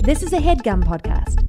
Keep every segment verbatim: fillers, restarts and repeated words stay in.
This is a HeadGum podcast.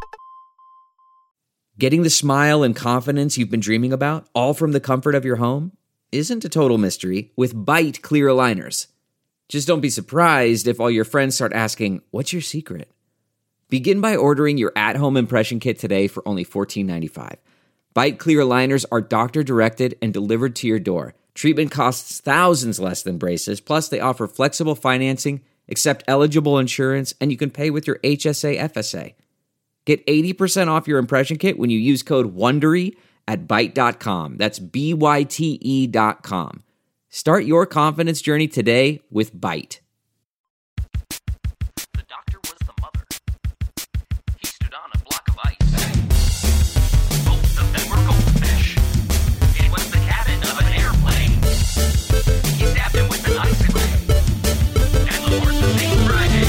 Getting the smile and confidence you've been dreaming about, all from the comfort of your home, isn't a total mystery with Byte clear aligners. Just don't be surprised if all your friends start asking, "What's your secret?" Begin by ordering your at-home impression kit today for only fourteen ninety-five. Byte clear aligners are doctor-directed and delivered to your door. Treatment costs thousands less than braces, plus they offer flexible financing, accept eligible insurance, and you can pay with your H S A F S A. Get eighty percent off your impression kit when you use code WONDERY at byte dot com. That's B Y T E dot com. Start your confidence journey today with Byte. The doctor was the mother. He stood on a block of ice. Both of them were goldfish. It was the cabin of an airplane. He stabbed him with an icicle. And the horse was named Friday.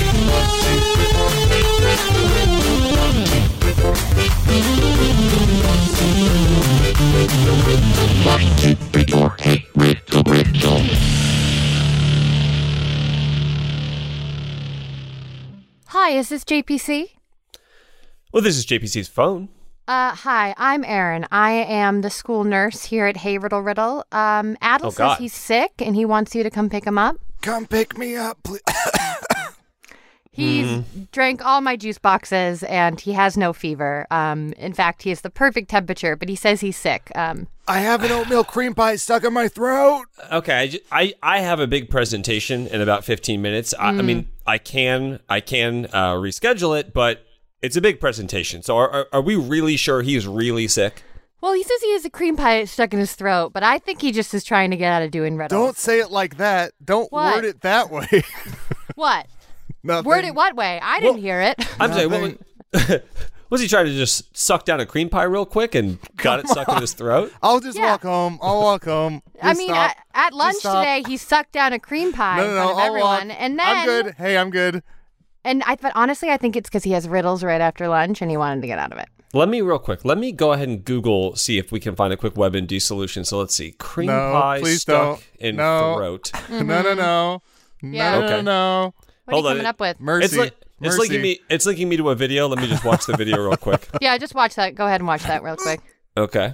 Hi, is this J P C? Well, this is J P C's phone. Uh, hi, I'm Erin. I am the school nurse here at Hey Riddle Riddle. Um, Adel Oh, says God. he's sick and he wants you to come pick him up. Come pick me up, please. He's drank all my juice boxes and he has no fever. Um, in fact, he has the perfect temperature, but he says he's sick. Um, I have an oatmeal cream pie stuck in my throat. Okay, I, ju- I, I have a big presentation in about fifteen minutes. I, I mean, I can I can uh, reschedule it, but it's a big presentation. So are, are, are we really sure he's really sick? well, he says he has a cream pie stuck in his throat, but I think he just is trying to get out of doing riddles. Don't say it like that. Don't What? word it that way. What? Nothing. Word it what way? I didn't hear it. I'm saying, what, was, was he trying to just suck down a cream pie real quick and got it stuck in his throat? I'll just Yeah. walk home. I'll walk home. I Just mean, stop. at, at Just lunch stop. today, he sucked down a cream pie No, in no, front no. of I'll everyone, walk. and then I'm good. Hey, I'm good. And I thought, honestly, I think it's because he has riddles right after lunch, and he wanted to get out of it. Let me real quick. Let me go ahead and Google, see if we can find a quick WebMD solution. So let's see. Cream No, pie please stuck don't. in No. throat. No, no, no. Yeah. No, no, Okay. no. What Hold are you on, coming it- up with? Mercy. It's like it's Mercy. linking me. It's linking me to a video. Let me just watch the video real quick. Yeah, just watch that. Go ahead and watch that real quick. Okay.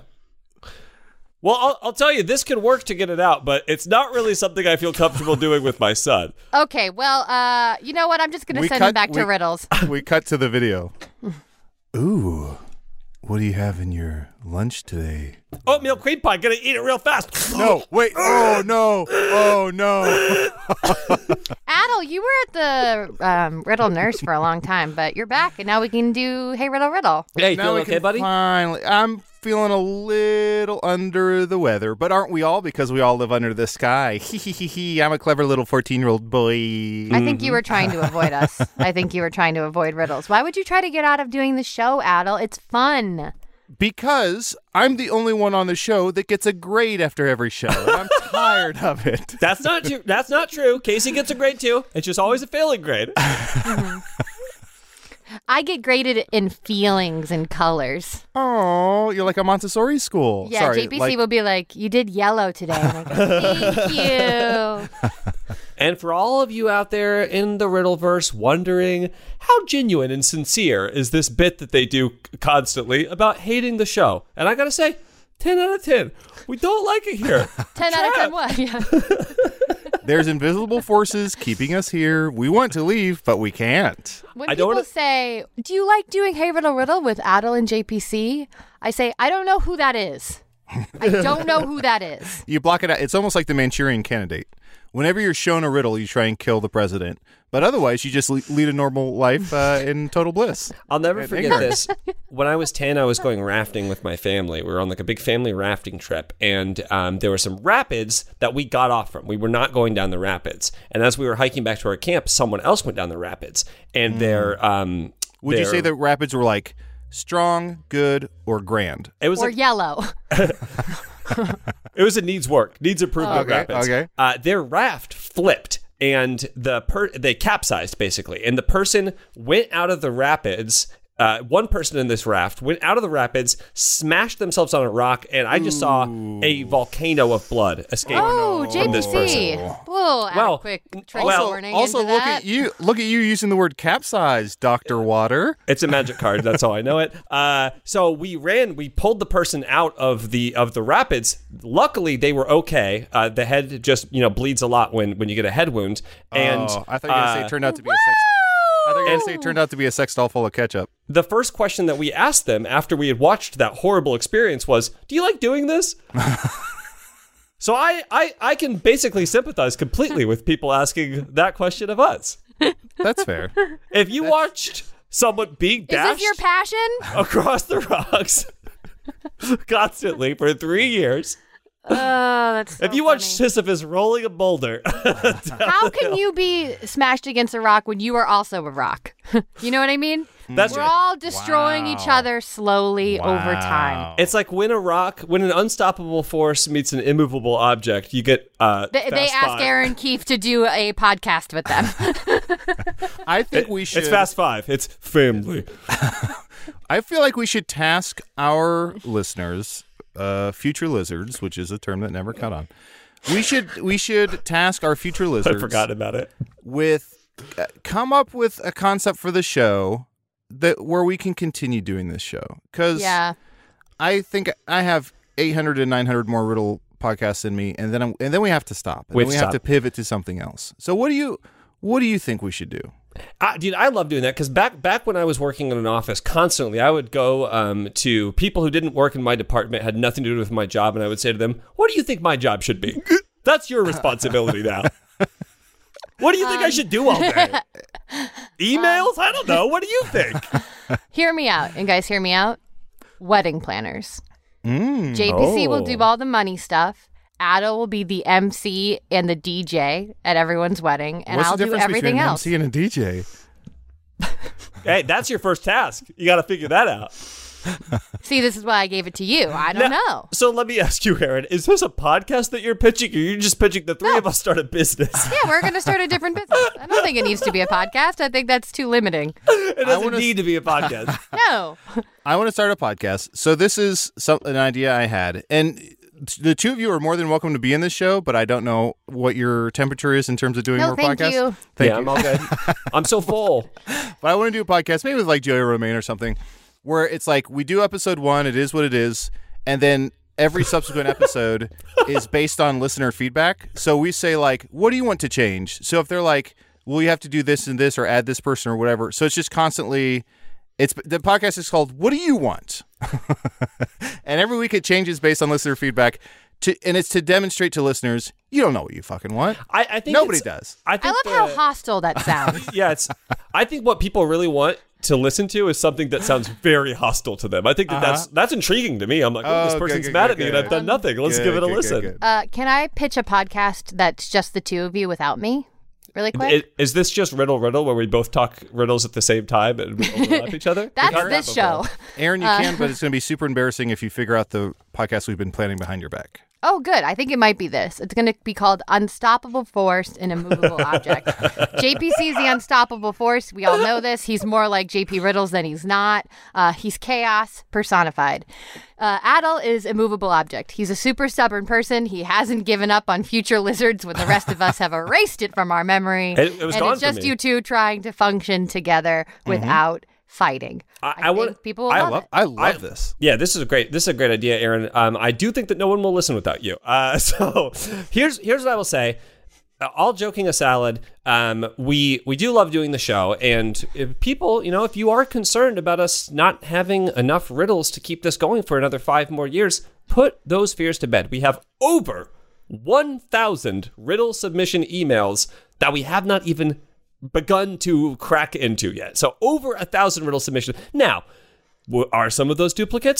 Well, I'll, I'll tell you, this can work to get it out, but it's not really something I feel comfortable doing with my son. Okay, well, uh, you know what? I'm just going to We send him cut- back to we- riddles. We cut to the video. Ooh, what do you have in your lunch today? Oatmeal cream pie. Gonna eat it real fast. No, wait. Oh, no. Oh, no. Adel, you were at the um, riddle nurse for a long time, but you're back, and now we can do Hey Riddle Riddle. Hey, Now feeling we okay, can buddy? Finally, I'm feeling a little under the weather, but aren't we all? Because we all live under the sky. Hee hee hee hee. I'm a clever little fourteen-year-old boy. I think you were trying to avoid us. I think you were trying to avoid riddles. Why would you try to get out of doing the show, Adel? It's fun. Because I'm the only one on the show that gets a grade after every show, and I'm tired of it. That's not true. That's not true. Casey gets a grade too. It's just always a failing grade. I get graded in feelings and colors. Oh, you're like a Montessori school. Yeah, Sorry, J P C like- will be like, you did yellow today. And I go, thank you. And for all of you out there in the Riddleverse wondering how genuine and sincere is this bit that they do constantly about hating the show, and I gotta say, ten out of ten. We don't like it here. ten out of ten what? Yeah. There's invisible forces keeping us here. We want to leave, but we can't. When I don't people wanna- say, do you like doing Hey Riddle Riddle with Adel and J P C? I say, I don't know who that is. I don't know who that is. You block it out. It's almost like the Manchurian Candidate. Whenever you're shown a riddle, you try and kill the president. But otherwise, you just le- lead a normal life uh, in total bliss. I'll never And forget ignorance. this. When I was ten, I was going rafting with my family. We were on like a big family rafting trip, and um, there were some rapids that we got off from. We were not going down the rapids, and as we were hiking back to our camp, someone else went down the rapids, and their um, Would you their- say the rapids were like strong, good, or grand? it was Or like, yellow. it was a needs work, needs improvement Okay, rapids. okay. Uh, their raft flipped. And the per they capsized basically, and the person went out of the rapids uh, one person in this raft went out of the rapids, smashed themselves on a rock, and I just saw a volcano of blood escape Oh, from this person. J P C. We'll add Well, a quick trigger well, warning Also, into look that. at you! Look at you using the word capsize, Doctor Water. It's a magic card. That's how I know it. Uh, so we ran. We pulled the person out of the of the rapids. Luckily, they were okay. Uh, the head just you know bleeds a lot when, when you get a head wound. And oh, I thought you were gonna say uh, it turned out to be a sex. I thought you were gonna say it turned out to be a sex doll full of ketchup. the first question that we asked them after we had watched that horrible experience was, "Do you like doing this?" So I, I I can basically sympathize completely with people asking that question of us. That's fair. If you watched someone being Is dashed this your passion? across the rocks constantly for three years, Oh, that's so if you watch funny. Sisyphus rolling a boulder, How can you be smashed against a rock when you are also a rock? You know what I mean? that's We're all destroying Wow. each other slowly over time. it's like when a rock, when an unstoppable force meets an immovable object, you get uh. They, they Fast asked Five. Aaron Keefe to do a podcast with them. I think we should. It's Fast Five. It's family. I feel like we should task our listeners, uh, future lizards, which is a term that never caught on. We should we should task our future I lizards forgot about it. with uh, come up with a concept for the show that where we can continue doing this show. Because Yeah. I think I have eight hundred and nine hundred more riddle podcasts in me, and then I'm, and then we have to stop. And We then have we to have to stop. pivot to something else. So what do you what do you think we should do? I, dude, I love doing that because back back when I was working in an office constantly, I would go um, to people who didn't work in my department, had nothing to do with my job, and I would say to them, "What do you think my job should be? That's your responsibility now. What do you think I should do all day? Emails? I don't know. What do you think?" Hear me out. And guys, hear me out. Wedding planners. Mm. J P C will Oh. do all the money stuff. Ada will be the M C and the D J at everyone's wedding, and What's I'll the do difference everything between else. an M C and a D J? Hey, that's your first task. You got to figure that out. See, this is why I gave it to you. I don't Now- know. So let me ask you, Aaron, is this a podcast that you're pitching, or you're just pitching the three No. of us start a business? Yeah, we're going to start a different business. I don't think it needs to be a podcast. I think that's too limiting. It doesn't wanna- need to be a podcast. No. I want to start a podcast. So this is some, an idea I had, and the two of you are more than welcome to be in this show. But I don't know what your temperature is in terms of doing No, more thank podcasts. you. Thank yeah, you. I'm all good. I'm so full. But I want to do a podcast, maybe with like Joey Romaine or something, where it's like we do episode one, it is what it is, and then every subsequent episode is based on listener feedback. So we say like, what do you want to change? So if they're like, well, you have to do this and this or add this person or whatever. So it's just constantly, it's the podcast is called What Do You Want? And every week it changes based on listener feedback. To, and it's to demonstrate to listeners, you don't know what you fucking want. I, I think Nobody it's- does. I, I think love how the- hostile that sounds. Yeah, it's. I think what people really want to listen to is something that sounds very hostile to them. I think that that's that's intriguing to me. I'm like, oh, this Oh, good, person's good, mad good, at me, good. and I've done nothing. Let's Good, give it a good, good, listen. good. Uh, can I pitch a podcast that's just the two of you without me? Really quick? I- Is this just riddle riddle where we both talk riddles at the same time and we overlap each other? That's We've done that this show. before. Aaron, you Uh, can, but it's going to be super embarrassing if you figure out the podcast we've been planning behind your back. Oh, good. I think it might be this. It's going to be called Unstoppable Force, an Immovable Object. J P C is the unstoppable force. We all know this. He's more like J P Riddles than he's not. Uh, he's chaos personified. Uh, Adel is immovable object. He's a super stubborn person. He hasn't given up on future lizards when the rest of us have erased it from our memory. It- it was and gone it's for just me. you two trying to function together without fighting. I- I, I think wanna- people will I love, love, it. I love I- this. Yeah, this is a great. This is a great idea, Aaron. Um, I do think that no one will listen without you. Uh, so here's here's what I will say. Uh, all joking aside, um, we we do love doing the show, and if people, you know, if you are concerned about us not having enough riddles to keep this going for another five more years, put those fears to bed. We have over one thousand riddle submission emails that we have not even begun to crack into yet. So over a thousand riddle submissions. Now, w- are some of those duplicates?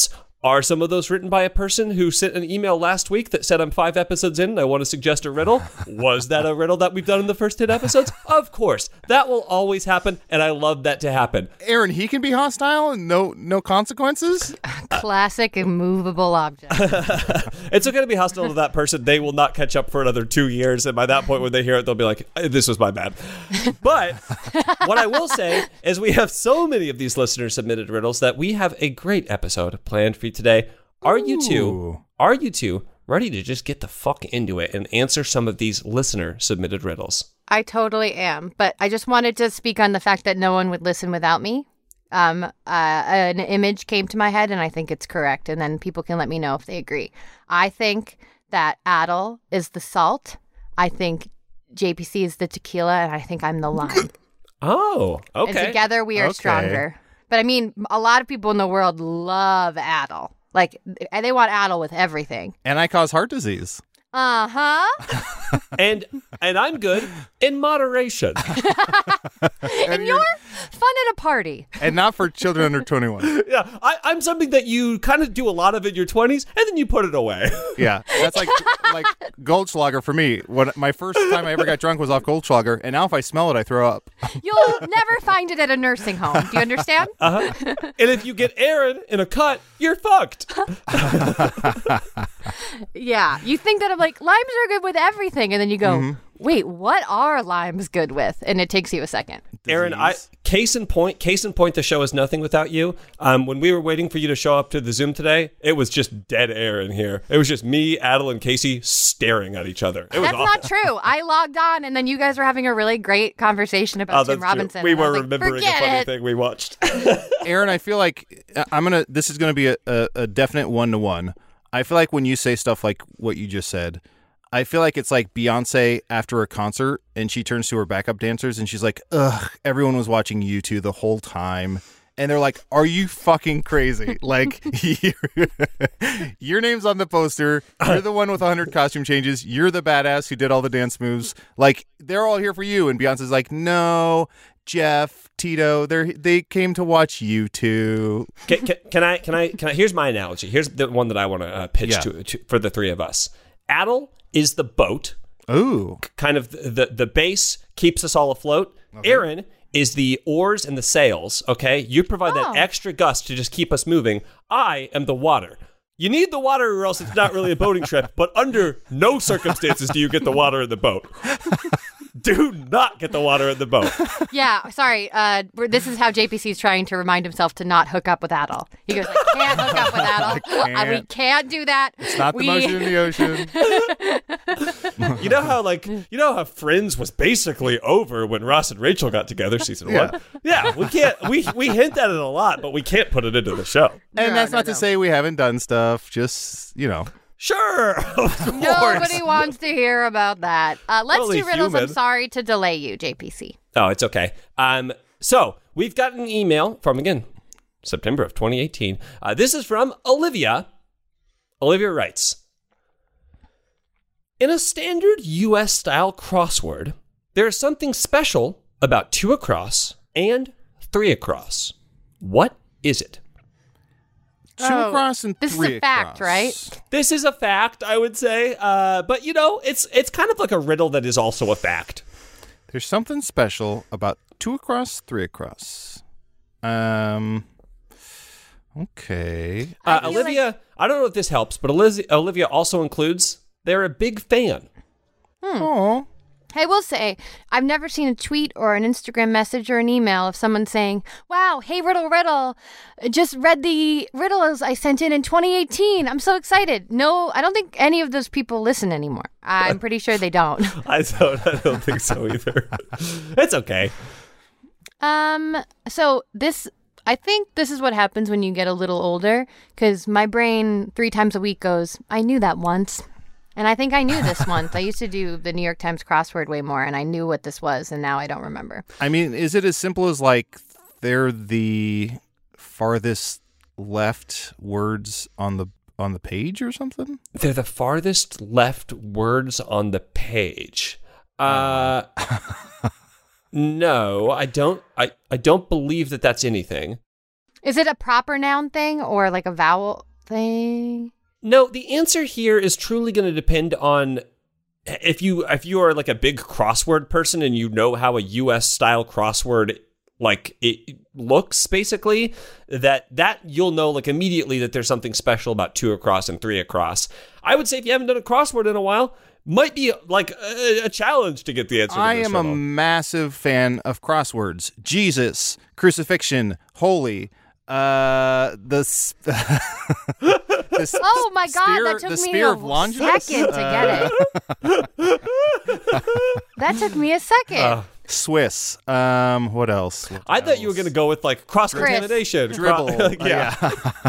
Are some of those written by a person who sent an email last week that said, I'm five episodes in and I want to suggest a riddle? Was that a riddle that we've done in the first ten episodes? Of course. That will always happen, and I love that to happen. Aaron, he can be hostile and no no consequences? Classic immovable object. It's okay to be hostile to that person. They will not catch up for another two years, and by that point when they hear it, they'll be like, this was my bad. But what I will say is we have so many of these listener-submitted riddles that we have a great episode planned for you today. Are you two, Ooh. are you two ready to just get the fuck into it and answer some of these listener-submitted riddles? I totally am, but I just wanted to speak on the fact that no one would listen without me. Um, uh, an image came to my head, and I think it's correct, and then people can let me know if they agree. I think that Adel is the salt. I think J P C is the tequila, and I think I'm the lime. Oh, okay. And together we are Okay. stronger. But I mean, a lot of people in the world love Adel. Like, they want Adel with everything. And I cause heart disease. Uh-huh. and and I'm good in moderation. And you're fun at a party. And not for children under twenty-one. Yeah, I, I'm something that you kind of do a lot of in your twenties, and then you put it away. Yeah, that's like like Goldschlager for me. When my first time I ever got drunk was off Goldschlager, and now if I smell it, I throw up. You'll never find it at a nursing home. Do you understand? Uh-huh. And if you get Aaron in a cut, you're fucked. Yeah. You think that I'm like, limes are good with everything. And then you go, Mm-hmm. wait, what are limes good with? And it takes you a second. Aaron, I, case in point, case in point, the show is nothing without you. Um, when we were waiting for you to show up to the Zoom today, it was just dead air in here. It was just me, Adel, and Casey staring at each other. It was That's awful. not true. I logged on, and then you guys were having a really great conversation Oh, about that's Tim true. Robinson. We and I were was like, remembering a "Forget funny it." thing we watched. Aaron, I feel like uh, I'm gonna. This is gonna be a, a, a definite one to one. I feel like when you say stuff like what you just said, I feel like it's like Beyonce after a concert, and she turns to her backup dancers, and she's like, "Ugh, everyone was watching you two the whole time." And they're like, "Are you fucking crazy? Like, your name's on the poster. You're the one with one hundred costume changes. You're the badass who did all the dance moves. Like, they're all here for you." And Beyonce's like, "No, Jeff, Tito, they they came to watch you two." Can, can, can I? Can I? Can I? Here's my analogy. Here's the one that I want to uh, pitch Yeah. to, to for the three of us. Adel is the boat, Ooh. kind of the the, the base keeps us all afloat. Aaron is the oars and the sails. Okay, you provide Oh. that extra gust to just keep us moving. I am the water. You need the water, or else it's not really a boating trip. But under no circumstances do you get the water in the boat. Do not get the water in the boat. Yeah, sorry. Uh, we're- this is how J P C is trying to remind himself to not hook up with Adel. He goes, I can't hook up with Adel. Uh, we can't. can't do that. It's not the we- motion in the ocean. You know how like you know how Friends was basically over when Ross and Rachel got together season Yeah. one. Yeah, we can't. We we hint at it a lot, but we can't put it into the show. And No, that's no, not no. to say we haven't done stuff. Just, you know. Sure, of course. Nobody wants to hear about that. Uh, let's Only do riddles. I'm human. sorry to delay you, J P C. Oh, it's okay. Um, so we've got an email from again September of twenty eighteen. Uh, this is from Olivia. Olivia writes, in a standard U S style crossword, there is something special about two across and three across. What is it? Two Oh, across and this is three a fact, across. right? This is a fact, I would say. Uh, but you know, it's it's kind of like a riddle that is also a fact. There's something special about two across, three across. Um. Okay. Uh, feel Olivia, I don't know if this helps, but Eliz- Olivia also includes they're a big fan. Oh. I will say, I've never seen a tweet or an Instagram message or an email of someone saying, wow, hey, Riddle Riddle, just read the riddles I sent in in twenty eighteen. I'm so excited. No, I don't think any of those people listen anymore. I'm pretty sure they don't. I don't, I don't think so either. It's okay. Um, so this, I think this is what happens when you get a little older, because my brain three times a week goes, I knew that once. And I think I knew this once. I used to do the New York Times crossword way more, and I knew what this was, and now I don't remember. I mean, is it as simple as like they're the farthest left words on the on the page or something? They're the farthest left words on the page. Uh, no, I don't. I, I don't believe that that's anything. Is it a proper noun thing or like a vowel thing. No, the answer here is truly going to depend on if you if you are like a big crossword person and you know how a U S style crossword like it looks, basically, that that you'll know like immediately that there's something special about two across and three across. I would say if you haven't done a crossword in a while, might be like a, a challenge to get the answer to I this am riddle. a massive fan of crosswords. Jesus, crucifixion, holy, uh, the, s- the s- Oh my God, spear, that took the me spear a of Longinus? second to get it. That took me a second. Uh, Swiss. Um, what else? What I thought you were else? going to go with like cross-contamination. Dribble. Cro- Uh, yeah.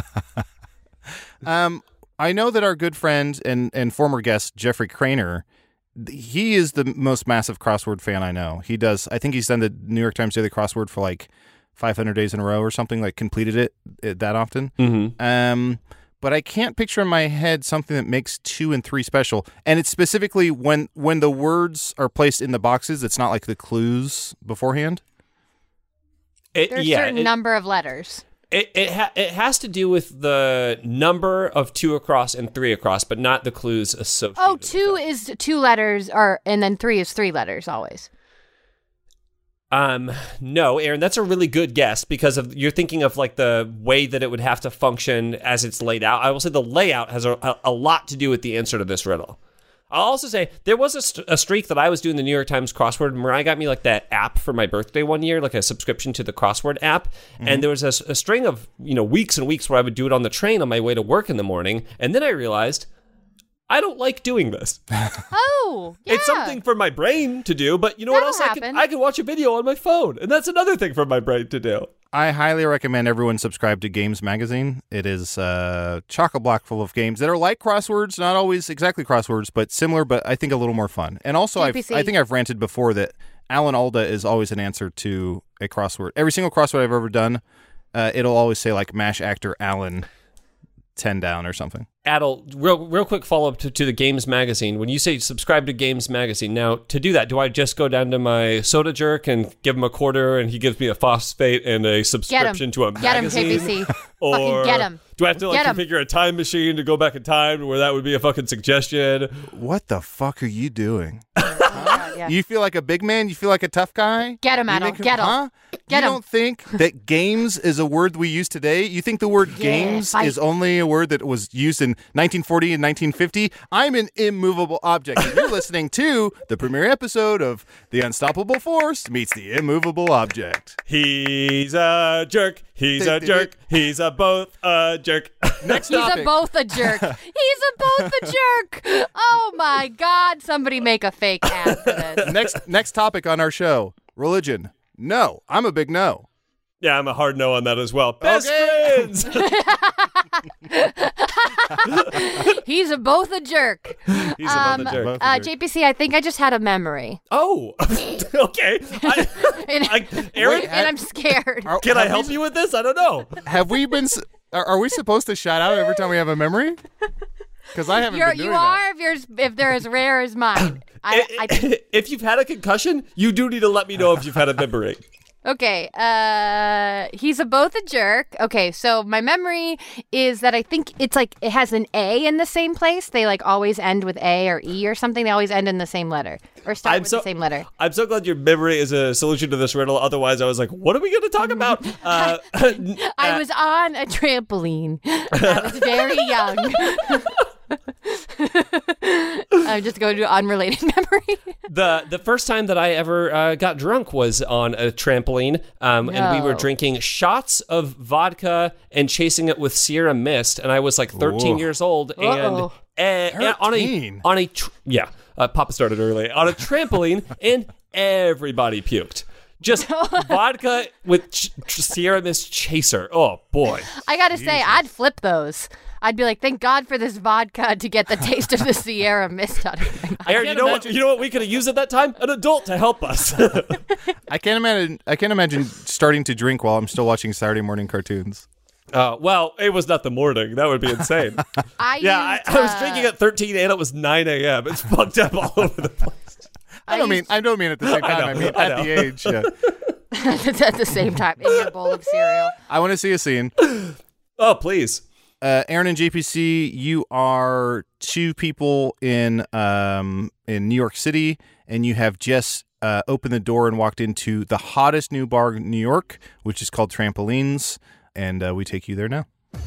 Um, I know that our good friend and, and former guest, Jeffrey Craner, th- he is the most massive crossword fan I know. He does, I think he's done the New York Times Daily Crossword for like five hundred days in a row or something, like completed it, it that often. Mm-hmm. Um, but I can't picture in my head something that makes two and three special. And it's specifically when, when the words are placed in the boxes, it's not like the clues beforehand. It, There's a yeah, certain it- number of letters. It it, ha- it has to do with the number of two across and three across, but not the clues associated. Oh, with two it. is two letters, or and then three is three letters always. Um, no, Aaron, that's a really good guess because of you're thinking of like the way that it would have to function as it's laid out. I will say the layout has a, a, a lot to do with the answer to this riddle. I'll also say there was a, st- a streak that I was doing the New York Times crossword. Mariah got me like that app for my birthday one year, like a subscription to the crossword app. Mm-hmm. And there was a, a string of, you know, weeks and weeks where I would do it on the train on my way to work in the morning. And then I realized I don't like doing this. Oh, yeah. It's something for my brain to do, but you know That'll what else? I can, happen. I can watch a video on my phone. And that's another thing for my brain to do. I highly recommend everyone subscribe to Games Magazine. It is a chock-a-block full of games that are like crosswords, not always exactly crosswords, but similar, but I think a little more fun. And also, I've, G P C. I think I've ranted before that Alan Alda is always an answer to a crossword. Every single crossword I've ever done, uh, it'll always say like MASH actor Alan ten down or something. Adel, real real quick follow-up to, to the Games Magazine. When you say subscribe to Games Magazine, now, to do that, do I just go down to my Soda Jerk and give him a quarter and he gives me a phosphate and a subscription to a Get him, magazine? J P C. Or Fucking get him. do I have to like Get 'em. configure a time machine to go back in time where that would be a fucking suggestion? What the fuck are you doing? Yeah. You feel like a big man? You feel like a tough guy? Get him, You Adel. make Get him. Huh? Get you 'em. don't think that games is a word we use today? You think the word Yeah, games fight. is only a word that was used in nineteen forty and nineteen fifty? I'm an immovable object. And you're listening to the premiere episode of The Unstoppable Force Meets the Immovable Object. He's a jerk. He's a jerk. He's a both a jerk. Next He's topic. a both a jerk. He's a both a jerk. Oh my God! Somebody make a fake ad for this. next next topic on our show: religion. No, I'm a big no. Yeah, I'm a hard no on that as well. Best Okay. friends. He's a both a jerk. He's a Um, both a jerk. Both a Uh, jerk. J P C, I think I just had a memory, Oh, okay. I, and, I, Aaron, Wait, and I'm scared. Are- can I have help we- you with this? I don't know. Have we been? s- Are, are we supposed to shout out every time we have a memory? Because I haven't You're, been doing you that. are if you're if they're as rare as mine. I, I, If you've had a concussion, you do need to let me know if you've had a memory. Okay, uh, he's a both a jerk. Okay, so my memory is that I think it's like it has an A in the same place. They like always end with A or E or something. They always end in the same letter or start I'm with so- the same letter. I'm so glad your memory is a solution to this riddle. Otherwise, I was like, what are we going to talk about? Uh, I was on a trampoline. I was very young. I'm just going to unrelated memory. the the first time that I ever uh, got drunk was on a trampoline, um, and we were No. drinking shots of vodka and chasing it with Sierra Mist, and I was like thirteen Ooh. years old, and, Uh-oh. and, and on a thirteen? on a tr- yeah, uh, Papa started early on a trampoline, and everybody puked. Just vodka with ch- ch- Sierra Mist chaser. Oh boy. I gotta say, I'd flip those. I'd be like, thank God for this vodka to get the taste of the Sierra Mist out of my mouth. Aaron, you know what? You know what we could have used at that time? An adult to help us. I can't imagine. I can't imagine starting to drink while I'm still watching Saturday morning cartoons. uh, well, it was not the morning. That would be insane. I Yeah, I, used, I was uh, drinking at thirteen and it was nine a.m. It's fucked up all over the place. I don't I mean. used- I don't mean at the same I time. I, know, mean I at know. the age. Yeah. It's at the same time in your bowl of cereal. I want to see a scene. Oh, please. uh, Aaron and J P C, you are two people in um, in New York City, and you have just uh, opened the door and walked into the hottest new bar in New York, which is called Trampolines, and uh, we take you there now.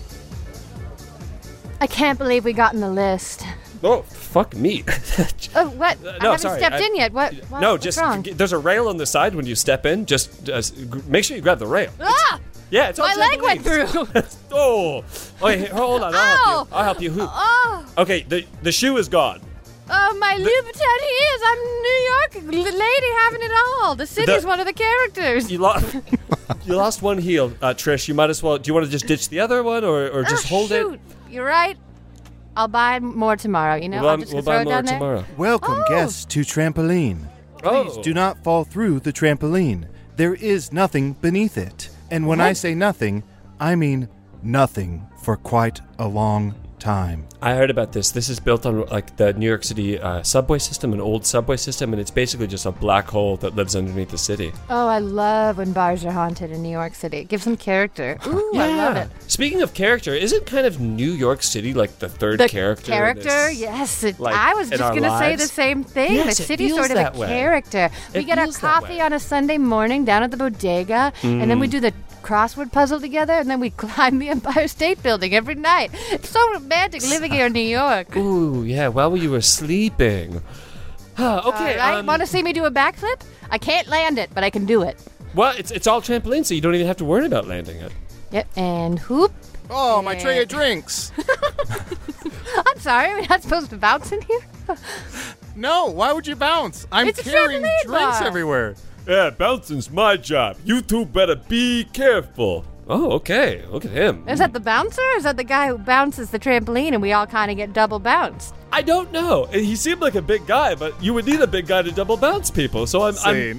I can't believe we got in the list. Oh, fuck me. Oh, what? Uh, I no, haven't sorry, stepped I- in yet. What? what no, what's just wrong? g- there's a rail on the side when you step in. Just uh, g- make sure you grab the rail. Ah! Yeah, it's My on leg went trampolines. through. Oh, okay, here, hold on. I'll Ow! help you. I'll help you. Who? Oh, Okay, the the shoe is gone. oh, my Louboutin heels. I'm New York l- lady having it all. The city's The- one of the characters. You lost. You lost one heel, uh, Trish. You might as well. Do you want to just ditch the other one, or, or just Ah, hold shoot. it? You're right. I'll buy more tomorrow. You know, We'll I'll buy, just we'll throw buy it more down there. tomorrow. Welcome, Oh. guests, to Trampoline. Please Oh. do not fall through the trampoline. There is nothing beneath it. And when I say nothing, I mean nothing for quite a long time. I heard about this. This is built on like the New York City uh, subway system, an old subway system, and it's basically just a black hole that lives underneath the city. Oh, I love when bars are haunted in New York City. It gives them character. Ooh, I love it. Speaking of character, isn't kind of New York City like the third The character? in character, this? yes. It, like, I was in just our going to say lives? the same thing. Yes, the it city's feels sort of that a way. character. We It get our feels that coffee way. on a Sunday morning down at the bodega, and then we do the crossword puzzle together, and then we climb the Empire State Building every night. It's so romantic living here in New York. Ooh, yeah. While you were sleeping. Huh, okay. All right, um, want to see me do a backflip? I can't land it, but I can do it. well, it's it's all trampoline, so you don't even have to worry about landing it. Yep, and hoop. Oh, my tray Yeah. of drinks. I'm sorry, we're not supposed to bounce in here. No, why would you bounce? I'm It's a carrying trampoline drinks bar. everywhere. Yeah, bouncing's my job. You two better be careful. Oh, okay. Look at him. Is that the bouncer? Or is that the guy who bounces the trampoline and we all kind of get double bounced? I don't know. He seemed like a big guy, but you would need a big guy to double bounce people. So I'm. I'm Same.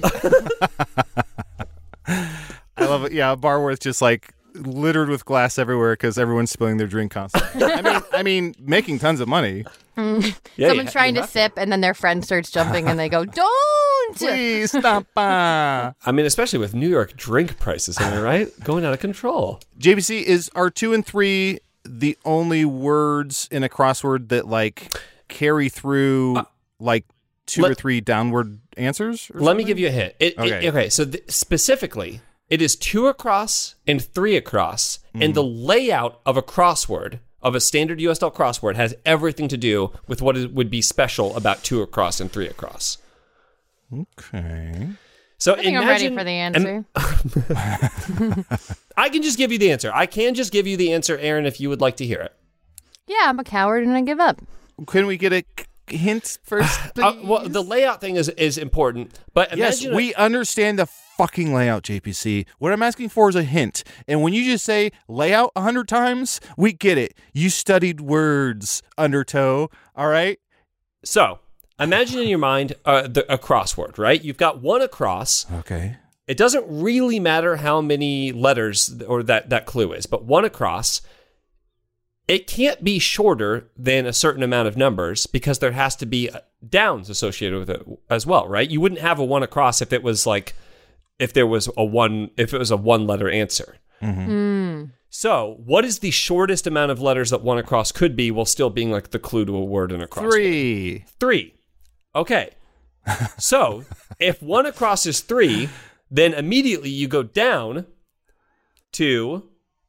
I love it. Yeah, a bar where it's just like littered with glass everywhere because everyone's spilling their drink constantly. I mean, I mean, making tons of money. yeah, Someone's you- trying you to have sip and then their friend starts jumping and they go, don't! Please stop. Uh. I mean, especially with New York drink prices, am I right? Going out of control. J B C, is are two and three the only words in a crossword that like carry through like two let- or three downward answers? Or Let me something? give you a hint. It, it- Okay. okay. So th- specifically, it is two across and three across, and the layout of a crossword of a standard U S L crossword has everything to do with what is, would be special about two across and three across. Okay. So I think imagine, I'm ready for the answer. I can just give you the answer. I can just give you the answer, Aaron, if you would like to hear it. Yeah, I'm a coward and I give up. Can we get a c- hint first, please? Uh, well, the layout thing is is important, but yes, imagine a- we understand the fucking layout, J P C. What I'm asking for is a hint. And when you just say layout a hundred times, we get it. You studied words, Undertow. All right? So imagine in your mind uh, the, a crossword, right? You've got one across. Okay. It doesn't really matter how many letters or that, that clue is, but one across, it can't be shorter than a certain amount of numbers because there has to be downs associated with it as well, right? You wouldn't have a one across if it was like, if there was a one, if it was a one letter answer. So what is the shortest amount of letters that one across could be while still being like the clue to a word in a crossword? Three. Three. Okay. So if one across is three, then immediately you go down to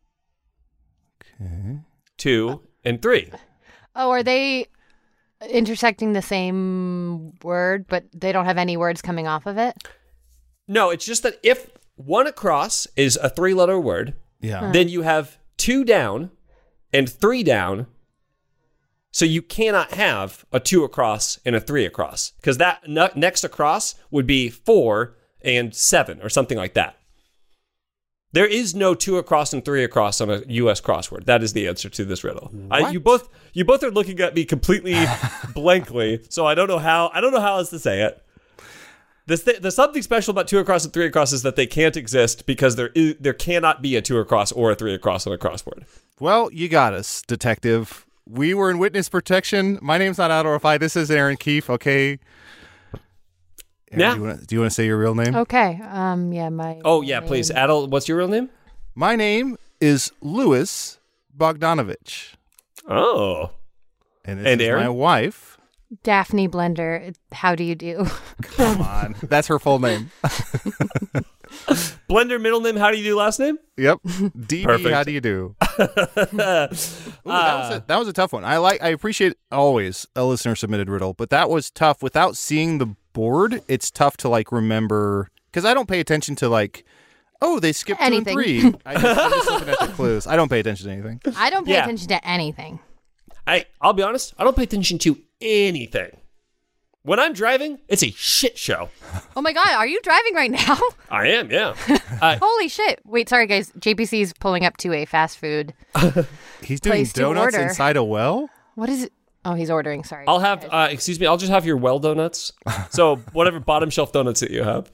two and three. Oh, are they intersecting the same word, but they don't have any words coming off of it? No, it's just that if one across is a three letter word, Yeah. then you have two down and three down. So you cannot have a two across and a three across because that ne- next across would be four and seven or something like that. There is no two across and three across on a U S crossword. That is the answer to this riddle. I, What? you both you both are looking at me completely blankly, so I don't know how I don't know how else to say it. This th- there's something special about two across and three across is that they can't exist because there is there cannot be a two across or a three across on a crossword. Well, you got us, detective. We were in witness protection. My name's not Adol Rafai. This is Aaron Keefe, okay? Aaron, Yeah. Do you wanna- do you want to say your real name? Okay. Um. Yeah. My. Oh yeah, name- please, Adel. What's your real name? My name is Louis Bogdanovich. Oh. And this And is Aaron? my wife. Daphne Blender. How do you do? Come on. That's her full name. Blender middle name, how do you do last name? Yep. D B, Perfect. how do you do? Ooh, that, was a, that was a tough one. I like. I appreciate always a listener submitted riddle, but that was tough. Without seeing the board, it's tough to like remember because I don't pay attention to like, oh, they skipped Anything. two and three. I just, I'm just looking at the clues. I don't pay attention to anything. I don't pay Yeah. attention to anything. I, I'll be honest, I don't pay attention to anything. When I'm driving, it's a shit show. Oh my God, are you driving right now? I am, yeah. Holy shit. Wait, sorry guys. J P C's pulling up to a fast food. He's doing Place to donuts order. inside a well. What is it? Oh, he's ordering. Sorry. I'll have, uh, excuse me, I'll just have your well donuts. So whatever bottom shelf donuts that you have.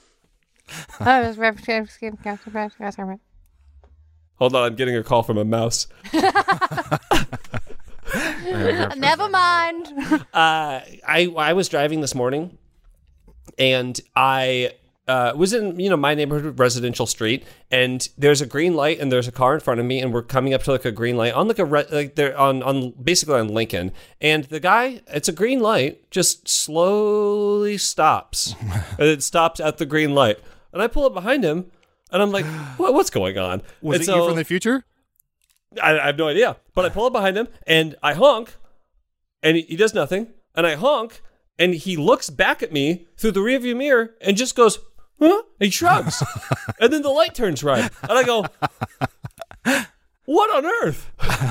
Hold on, I'm getting a call from a mouse. Never mind. Uh, I I was driving this morning, and I uh, was in you know my neighborhood residential street, and there's a green light, and there's a car in front of me, and we're coming up to like a green light on like a re- like they're on on basically on Lincoln, and the guy, it's a green light, just slowly stops, and it stops at the green light, and I pull up behind him, and I'm like, what, what's going on? Was And it so- you from the future? I, I have no idea. But I pull up behind him and I honk and he, he does nothing. And I honk and he looks back at me through the rearview mirror and just goes, huh? And he shrugs. And then the light turns red. And I go, what on earth?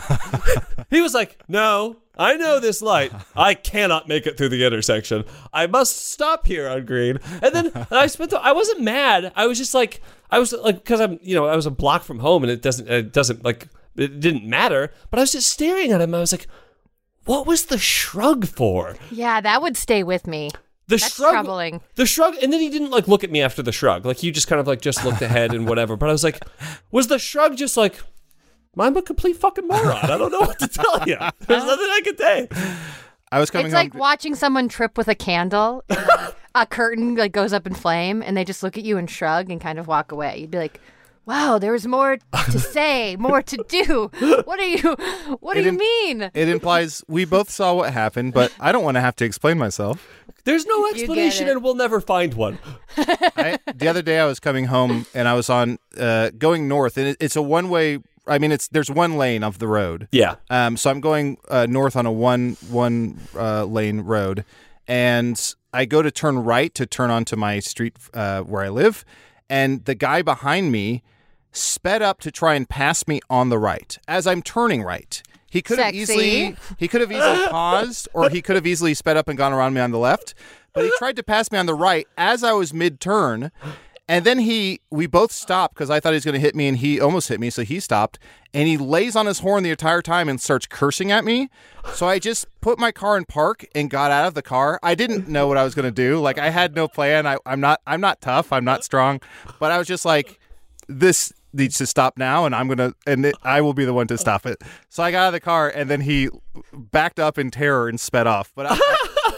He was like, no, I know this light. I cannot make it through the intersection. I must stop here on green. And then and I spent the, I wasn't mad. I was just like, I was like, because I'm, you know, I was a block from home and it doesn't, it doesn't like, it didn't matter, but I was just staring at him. I was like, what was the shrug for? Yeah, that would stay with me. The That's shrug, troubling. The shrug, and then he didn't like look at me after the shrug. Like he just kind of like just looked ahead and whatever. But I was like, was the shrug just like, I'm a complete fucking moron. I don't know what to tell you. There's nothing I can say. I was coming It's home. like watching someone trip with a candle. And like, a curtain like goes up in flame, and they just look at you and shrug and kind of walk away. You'd be like, "Wow, there was more to say, more to do. What are you? What do It you im- mean?" It implies we both saw what happened, but I don't want to have to explain myself. There's no get explanation, it. and we'll never find one. I, the other day I was coming home and I was on uh, going north, and it, it's a one way. I mean, it's there's one lane of the road. Yeah. Um, so I'm going uh, north on a one one uh, lane road, and I go to turn right to turn onto my street uh, where I live, and the guy behind me sped up to try and pass me on the right as I'm turning right. He could have Sexy. easily he could have easily paused, or he could have easily sped up and gone around me on the left, but he tried to pass me on the right as I was mid turn. And then he, we both stopped because I thought he was going to hit me, and he almost hit me, so he stopped. And he lays on his horn the entire time and starts cursing at me. So I just put my car in park and got out of the car. I didn't know what I was going to do. Like I had no plan. I, I'm not, I'm not tough. I'm not strong. But I was just like, this needs to stop now, and I'm gonna, and it, I will be the one to stop it. So I got out of the car, and then he backed up in terror and sped off. But I,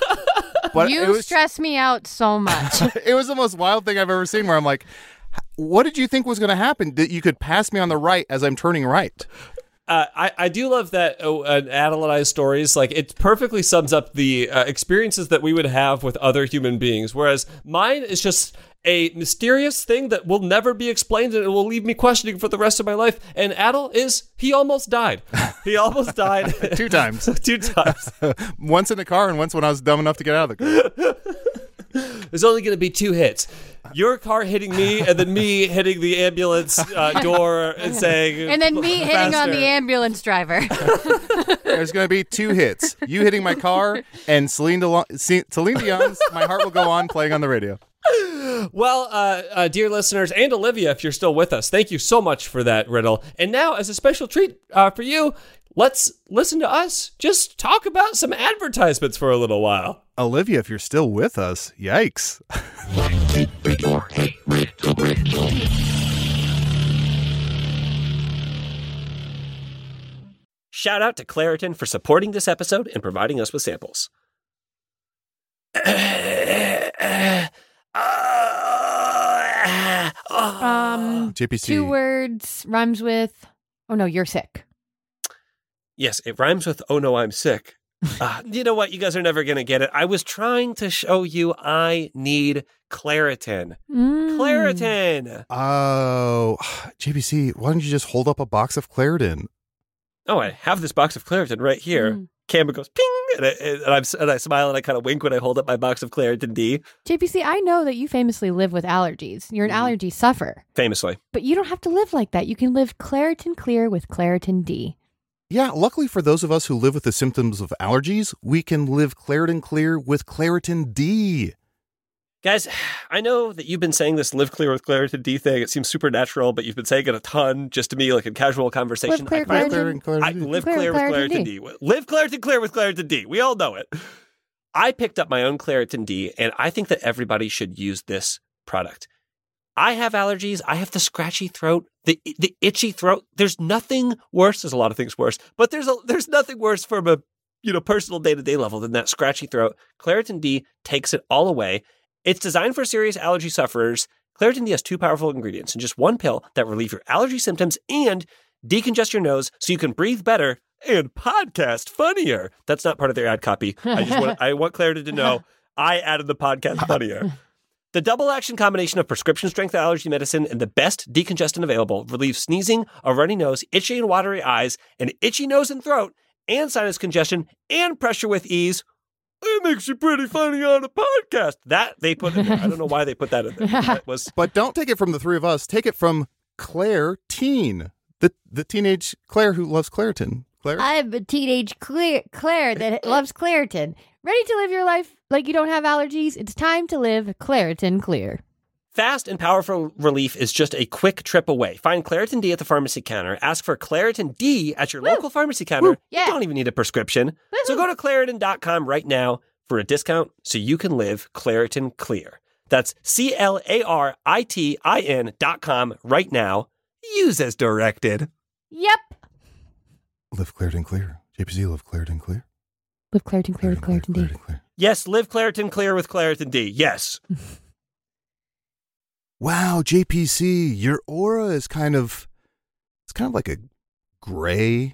but You it was, stress me out so much. it was the most wild thing I've ever seen, where I'm like, what did you think was going to happen? That you could pass me on the right as I'm turning right? Uh, I, I do love that oh, uh, Adel and I's stories. Like, it perfectly sums up the uh, experiences that we would have with other human beings. Whereas mine is just a mysterious thing that will never be explained, and it will leave me questioning for the rest of my life. And Adel is, he almost died. He almost died. Two times. Two times. Once in the car and once when I was dumb enough to get out of the car. There's only going to be two hits. Your car hitting me, and then me hitting the ambulance uh, door and saying, And then me hitting on "Faster." the ambulance driver. There's going to be two hits. You hitting my car and Celine, Dion, Celine Dion's My Heart Will Go On playing on the radio. Well, uh, uh, dear listeners, and Olivia, if you're still with us, thank you so much for that riddle. And now, as a special treat uh, for you, let's listen to us just talk about some advertisements for a little while. Olivia, if you're still with us, yikes. Shout out to Claritin for supporting this episode and providing us with samples. Um, J P C. two words rhymes with. Oh no, you're sick. Yes, it rhymes with "Oh no, I'm sick." Uh, you know what? You guys are never going to get it. I was trying to show you I need Claritin. Mm. Claritin. Oh, J P C, why don't you just hold up a box of Claritin? Oh, I have this box of Claritin right here. Mm. Camera goes ping, and I, and, I'm, and I smile and I kind of wink when I hold up my box of Claritin D. J P C, I know that you famously live with allergies. You're an Mhm. allergy sufferer. Famously. But you don't have to live like that. You can live Claritin Clear with Claritin D. Yeah, luckily for those of us who live with the symptoms of allergies, we can live Claritin Clear with Claritin D. Guys, I know that you've been saying this live clear with Claritin D thing. It seems supernatural, but you've been saying it a ton just to me, like in casual conversation. Live clear, I find- Claritin. Claritin, I Claritin D. live Clear clear, with with Claritin Claritin D. Live Claritin clear with Claritin D. We all know it. I picked up my own Claritin D, and I think that everybody should use this product. I have allergies. I have the scratchy throat, the the itchy throat. There's nothing worse. There's a lot of things worse, but there's a there's nothing worse from a you know personal day to day level than that scratchy throat. Claritin D takes it all away. It's designed for serious allergy sufferers. Claritin D has two powerful ingredients in just one pill that relieve your allergy symptoms and decongest your nose so you can breathe better and podcast funnier. That's not part of their ad copy. I just want I want Claritin to know I added the podcast funnier. The double action combination of prescription strength allergy medicine and the best decongestant available relieves sneezing, a runny nose, itchy and watery eyes, an itchy nose and throat, and sinus congestion and pressure with ease. It makes you pretty funny on a podcast. That they put in there. I don't know why they put that in there. That was But don't take it from the three of us. Take it from Claire Teen, the the teenage Claire who loves Claritin. Claire? I'm a teenage Claire, Claire that loves Claritin. Ready to live your life like you don't have allergies? It's time to live Claritin Clear. Fast and powerful relief is just a quick trip away. Find Claritin D at the pharmacy counter. Ask for Claritin D at your Woo. local pharmacy counter. Woo. Yeah. You don't even need a prescription. So go to Claritin dot com right now for a discount so you can live Claritin Clear. That's C L A R I T I N dot com right now. Use as directed. Yep. Live Claritin Clear. J P C, live Claritin Clear. Live Claritin Clear with Claritin D. Claritin Clear. Yes, live Claritin Clear with Claritin D. Yes. Wow, J P C, your aura is kind of, it's kind of like a gray,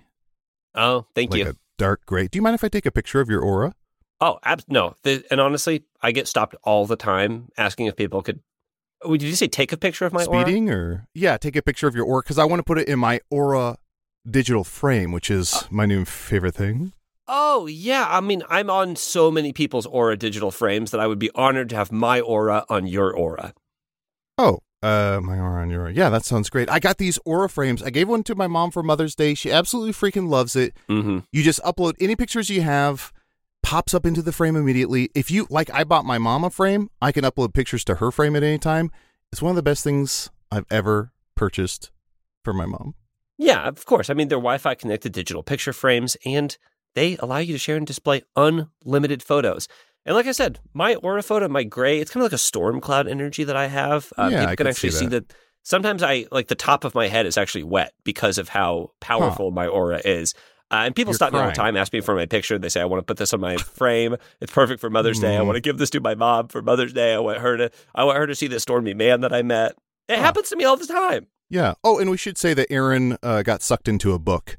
Oh, thank like you. a dark gray. Do you mind if I take a picture of your aura? Oh, ab- no. The, and honestly, I get stopped all the time asking if people could. Oh, did you say take a picture of my aura? Speeding or? Yeah, take a picture of your aura because I want to put it in my aura digital frame, which is my new favorite thing. Oh, yeah. I mean, I'm on so many people's aura digital frames that I would be honored to have my aura on your aura. Oh, uh, my aura on your aura. Yeah, that sounds great. I got these aura frames. I gave one to my mom for Mother's Day. She absolutely freaking loves it. Mm-hmm. You just upload any pictures you have, pops up into the frame immediately. If you, like, I bought my mom a frame, I can upload pictures to her frame at any time. It's one of the best things I've ever purchased for my mom. Yeah, of course. I mean, they're Wi-Fi connected digital picture frames, and they allow you to share and display unlimited photos. And like I said, my aura photo, my gray, it's kind of like a storm cloud energy that I have. Um, Yeah, people I can could actually see see that. that. Sometimes I, like the top of my head is actually wet because of how powerful my aura is. Uh, and people You're stop me all the crying. time, ask me for my picture. They say, I want to put this on my frame. It's perfect for Mother's Day. I Mm. want to give this to my mom for Mother's Day. I want her to, I want her to see this stormy man that I met. It Huh. happens to me all the time. Yeah. Oh, and we should say that Aaron uh, got sucked into a book.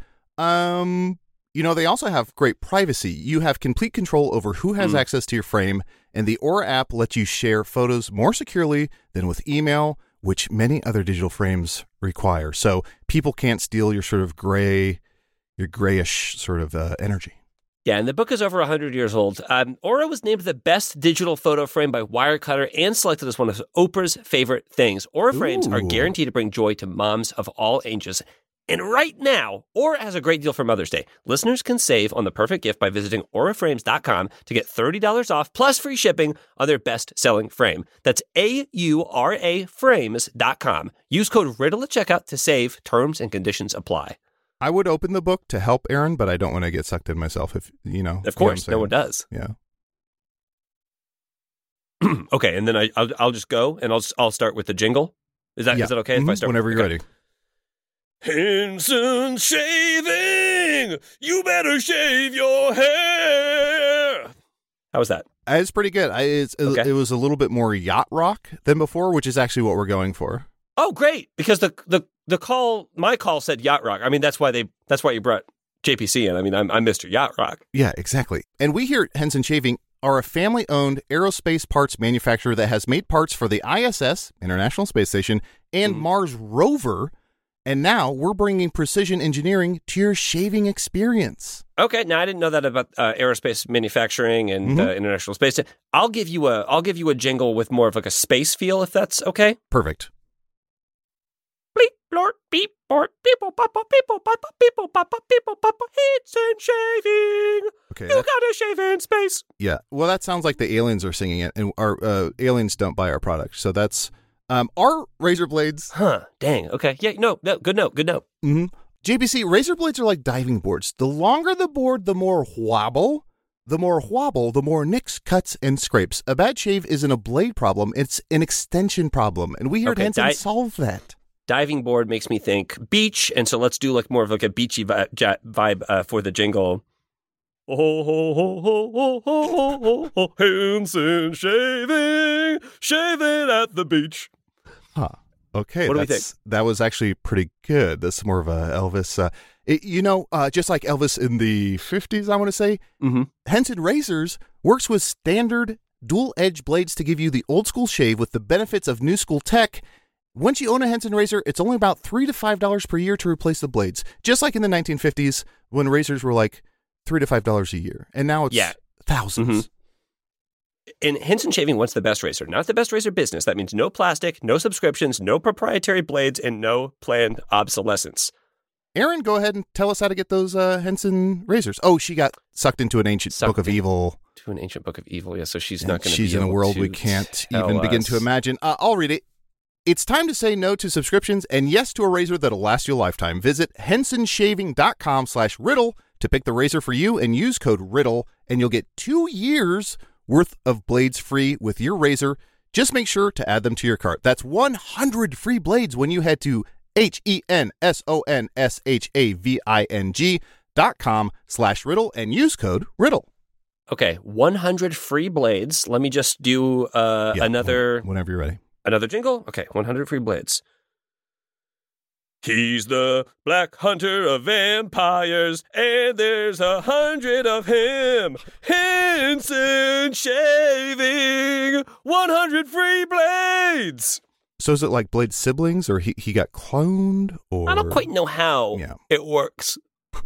Um, you know, they also have great privacy. You have complete control over who has Mm. access to your frame, and the Aura app lets you share photos more securely than with email, which many other digital frames require. So people can't steal your sort of gray, your grayish sort of uh, energy. Yeah, and the book is over one hundred years old. Um, Aura was named the best digital photo frame by Wirecutter and selected as one of Oprah's favorite things. Aura frames are Ooh. guaranteed to bring joy to moms of all ages. And right now, Aura has a great deal for Mother's Day. Listeners can save on the perfect gift by visiting aura frames dot com to get thirty dollars off plus free shipping on their best-selling frame. That's A U R A frames dot com. Use code RIDDLE at checkout to save. Terms and conditions apply. I would open the book to help Aaron, but I don't want to get sucked in myself. If you know, Of course, no one does. Yeah. Okay, and then I, I'll, I'll just go and I'll I'll start with the jingle. Is that yeah. is that okay if I Mhm. start Whenever with, you're okay. ready. Henson Shaving, you better shave your hair. How was that? Uh, It's pretty good. I, it's, Okay. It was a little bit more yacht rock than before, which is actually what we're going for. Oh, great! Because the the the call, my call said yacht rock. I mean, that's why they that's why you brought J P C, and I mean, I'm, I'm Mister Yacht Rock. Yeah, exactly. And we here at Henson Shaving are a family-owned aerospace parts manufacturer that has made parts for the I S S, International Space Station, and mm. Mars rover. And now we're bringing precision engineering to your shaving experience. Okay, now I didn't know that about uh, aerospace manufacturing and mm-hmm. uh, International Space. I'll give you a I'll give you a jingle with more of like a space feel, if that's okay. Perfect. Bleep, blort, beep, bort, people, papa, people, papa, people, papa, people, papa, hits and shaving. Okay, you gotta shave in space. Yeah, well, that sounds like the aliens are singing it, and our uh, aliens don't buy our product, so that's. Um, our razor blades. Huh. Dang. Okay. Yeah. No. No. Good note. Good note. Mm-hmm. J P C, razor blades are like diving boards. The longer the board, the more wobble. The more wobble, the more nicks, cuts, and scrapes. A bad shave isn't a blade problem. It's an extension problem. And we here okay, at Henson di- solve that. Diving board makes me think beach. And so let's do like more of like a beachy vi- j- vibe uh, for the jingle. Oh, ho, ho, ho, ho, ho, ho, ho, Henson shaving, shaving at the beach. Huh. Okay. What do that's, we think? That was actually pretty good. That's more of a Elvis. Uh, it, you know, uh, just like Elvis in the fifties, I want to say, mm-hmm. Henson Razors works with standard dual-edge blades to give you the old-school shave with the benefits of new-school tech. Once you own a Henson razor, it's only about three to five dollars per year to replace the blades. Just like in the nineteen fifties when razors were like three to five dollars a year. And now it's yeah. thousands. Mm-hmm. And Henson Shaving wants the best razor, not the best razor business. That means no plastic, no subscriptions, no proprietary blades, and no planned obsolescence. Aaron, go ahead and tell us how to get those uh, Henson razors. Oh, she got sucked into an ancient sucked book of evil. To an ancient book of evil, yeah. So she's and not going to. She's be in a able world to we can't tell even begin us. to imagine. Uh, I'll read it. It's time to say no to subscriptions and yes to a razor that'll last you a lifetime. Visit hensonshaving.com slash riddle to pick the razor for you and use code riddle, and you'll get two years worth of blades free with your razor. Just make sure to add them to your cart. That's one hundred free blades when you head to H-E-N-S-O-N-S-H-A-V-I-N-G dot com slash riddle and use code riddle. Okay, one hundred free blades. Let me just do uh, Yeah, another whenever you're ready. another jingle. Okay, one hundred free blades. He's the black hunter of vampires, and there's a hundred of him. Henson Shaving, one hundred free blades. So is it like Blade siblings, or he, he got cloned, or I don't quite know how Yeah. it works.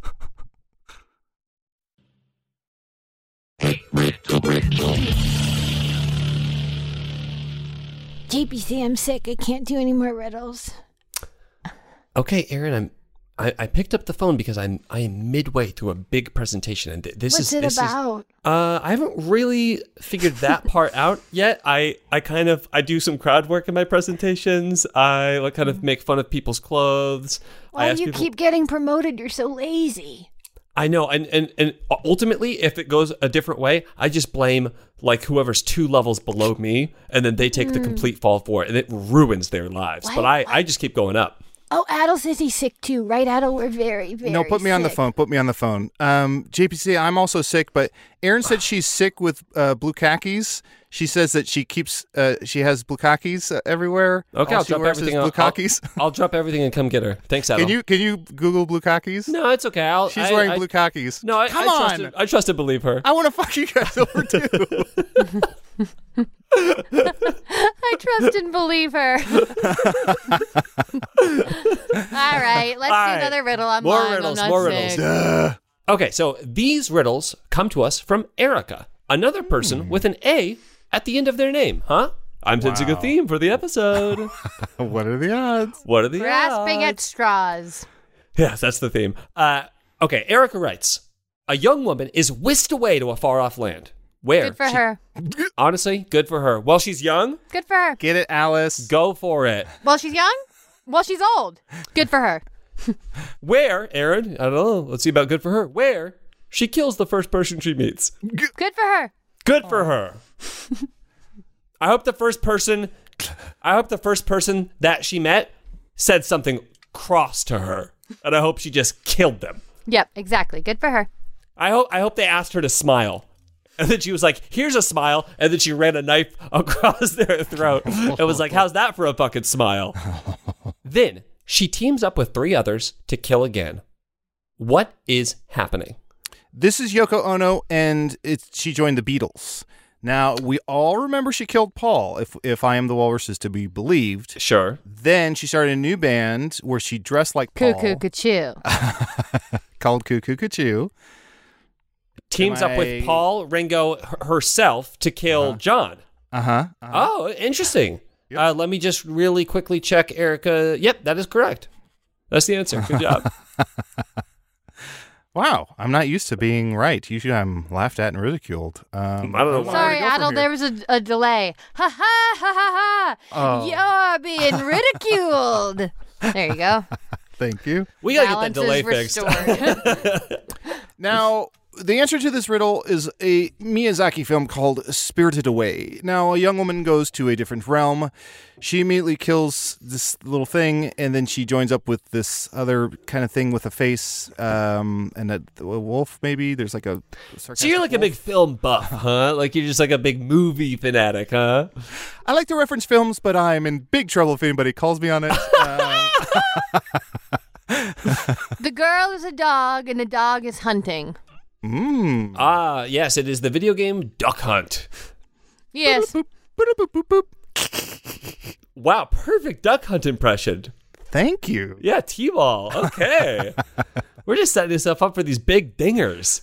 J P C, I'm sick. I can't do any more riddles. Okay, Aaron, I'm. I, I picked up the phone because I'm I am midway through a big presentation, and th- this What's is it this about? Is, uh, I haven't really figured that part out yet. I, I kind of I do some crowd work in my presentations. I like kind of make fun of people's clothes. I Why ask do you people, keep getting promoted? You're so lazy. I know, and, and and ultimately, if it goes a different way, I just blame like whoever's two levels below me, and then they take mm. the complete fall for it, and it ruins their lives. What? But I, I just keep going up. Oh, Adel says he's sick too, right, Adel? We're very, very No, put me on the sick. phone. Put me on the phone. Um, J P C, I'm also sick, but Erin said she's sick with uh, blue khakis. She says that she keeps, uh, she has blue khakis uh, everywhere. Okay, All I'll she drop wears everything. is I'll, blue khakis. I'll, I'll drop everything and come get her. Thanks, Adel. Can you can you Google blue khakis? No, it's okay. I'll, She's I, wearing I, blue khakis. No, I, Come I on. Trust to, I trust to believe her. I want to fuck you guys over too. I trust and believe her. All right, let's All do right. another riddle. I'm More lying. riddles, I'm not more sick. riddles. Okay, so these riddles come to us from Erica, another person Hmm. with an A at the end of their name, huh? I'm sensing a Wow. theme for the episode. What are the odds? What are the Grasping at odds? straws. Yes, that's the theme. Uh, okay, Erica writes, a young woman is whisked away to a far-off land. Where? Good for She- her. Honestly, good for her. Well, she's young. Good for her. Get it, Alice. Go for it. Well, she's young. Well, she's old. Good for her. Where, Aaron? I don't know. Let's see about good for her. Where she kills the first person she meets. Good for her. Good for her. I hope the first person, I hope the first person that she met said something cross to her, and I hope she just killed them. Yep, exactly. Good for her. I hope I hope they asked her to smile. And then she was like, here's a smile. And then she ran a knife across their throat. It was like, how's that for a fucking smile? Then she teams up with three others to kill again. What is happening? This is Yoko Ono, and it's she joined the Beatles. Now, we all remember she killed Paul, if if I Am the Walrus is to be believed. Sure. Then she started a new band where she dressed like Paul. Cuckoo, cuckoo. Called Cuckoo Cuckoo. Teams Am up with I- Paul, Ringo h- herself to kill Uh-huh. John. Uh-huh. uh-huh. Oh, interesting. Yep. Uh, let me just really quickly check, Erica. Yep, that is correct. That's the answer. Good job. Wow, I'm not used to being right. Usually I'm laughed at and ridiculed. Um, I don't know where why. to Sorry, go from Adel, here. there was a, a delay. Ha ha ha ha ha. Oh. You're being ridiculed. There you go. Thank you. We gotta Balance get that delay is fixed. restored. Now, the answer to this riddle is a Miyazaki film called Spirited Away. Now, a young woman goes to a different realm. She immediately kills this little thing, and then she joins up with this other kind of thing with a face um, and a, a wolf, maybe. There's like a So you're like a sarcastic big wolf. film buff, huh? Like you're just like a big movie fanatic, huh? I like to reference films, but I'm in big trouble if anybody calls me on it. Um, The girl is a dog, and the dog is hunting. mm. Ah, yes, it is the video game Duck Hunt. Yes. Boop, boop, boop, boop, boop. Wow, perfect Duck Hunt impression. Thank you. Yeah, T-ball. Okay. We're just setting this stuff up for these big dingers.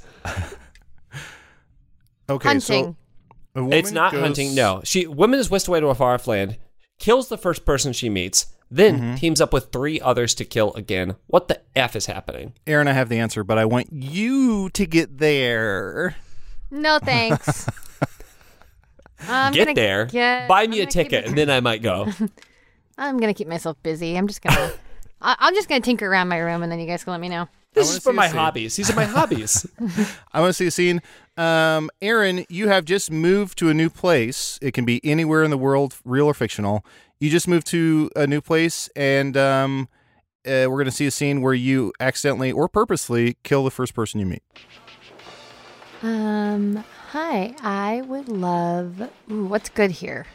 Okay, Hunting. so a woman It's not goes- hunting. No, she woman is whisked away to a far off land, kills the first person she meets, then Mm-hmm. teams up with three others to kill again. What the f is happening? Aaron, I have the answer, but I want you to get there. No thanks. I'm Get gonna there, get- buy I'm me a gonna keep ticket, it- and then I might go. I'm gonna keep myself busy. I'm just gonna. I- I'm just gonna tinker around my room, and then you guys can let me know. This wanna is for see my a scene. hobbies. These are my hobbies. I want to see a scene. Um, Aaron, you have just moved to a new place. It can be anywhere in the world, real or fictional. You just moved to a new place, and um, uh, we're going to see a scene where you accidentally or purposely kill the first person you meet. Um. Hi. I would love. Ooh, what's good here?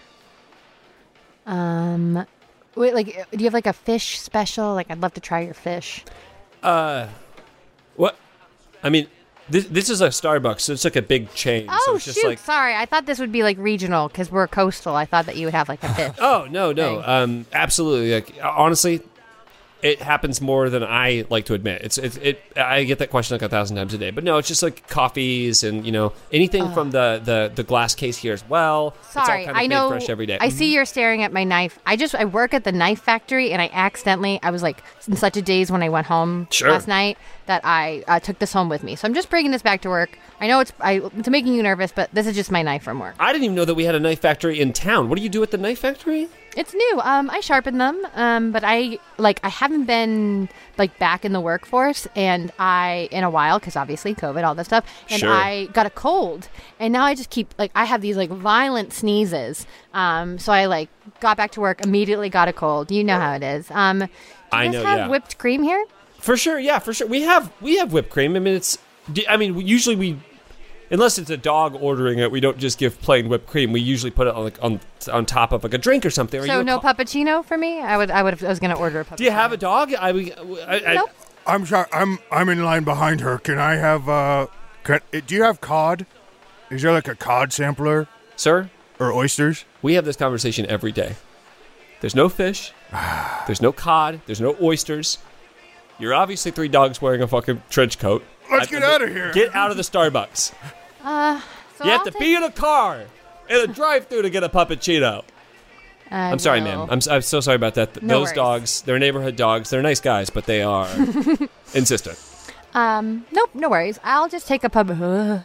Um. Wait. Like, do you have like a fish special? Like, I'd love to try your fish. Uh, what? I mean, this this is a Starbucks, so it's like a big chain. so Oh it's just shoot! like, Sorry, I thought this would be like regional because we're coastal. I thought that you would have like a fish. oh no, no, Thing. um, absolutely. Like honestly, it happens more than I like to admit. It's it, it I get that question like a thousand times a day. But no, it's just like coffees and you know anything from the, the the glass case here as well. Sorry, it's all kind of I know. made fresh every day. I see you're staring at my knife. I just I work at the knife factory, and I accidentally I was like in such a daze when I went home Sure. last night that I uh, took this home with me. So I'm just bringing this back to work. I know it's I, it's making you nervous, but this is just my knife from work. I didn't even know that we had a knife factory in town. What do you do at the knife factory? It's new. Um, I sharpen them. Um, but I like I haven't been like back in the workforce, and I in a while because obviously COVID, all that stuff, and Sure. I got a cold, and now I just keep like I have these like violent sneezes. Um, so I like got back to work, immediately got a cold. You know how it is. Um, do you I guys know, have yeah. whipped cream here? For sure, yeah, for sure. We have we have whipped cream. I mean, it's. I mean, usually we, unless it's a dog ordering it, we don't just give plain whipped cream. We usually put it on like on on top of like a drink or something. Are So you a no co- puppuccino for me. I would I would I was gonna order a puppuccino. Do you have a dog? I, I, I Nope. I'm sorry. I'm I'm in line behind her. Can I have uh? Can, do you have cod? Is there like a cod sampler sir. or oysters? We have this conversation every day. There's no fish. There's no cod. There's no oysters. You're obviously three dogs wearing a fucking trench coat. Let's I- get out of here. Get out of the Starbucks. Uh, so You have I'll to take- be in a car in a drive-through to get a puppuccino. I I'm sorry, will. ma'am. I'm, s- I'm so sorry about that. Th- No Those worries. dogs, they're neighborhood dogs. They're nice guys, but they are insistent. Um, nope, no worries. I'll just take a pub. Uh,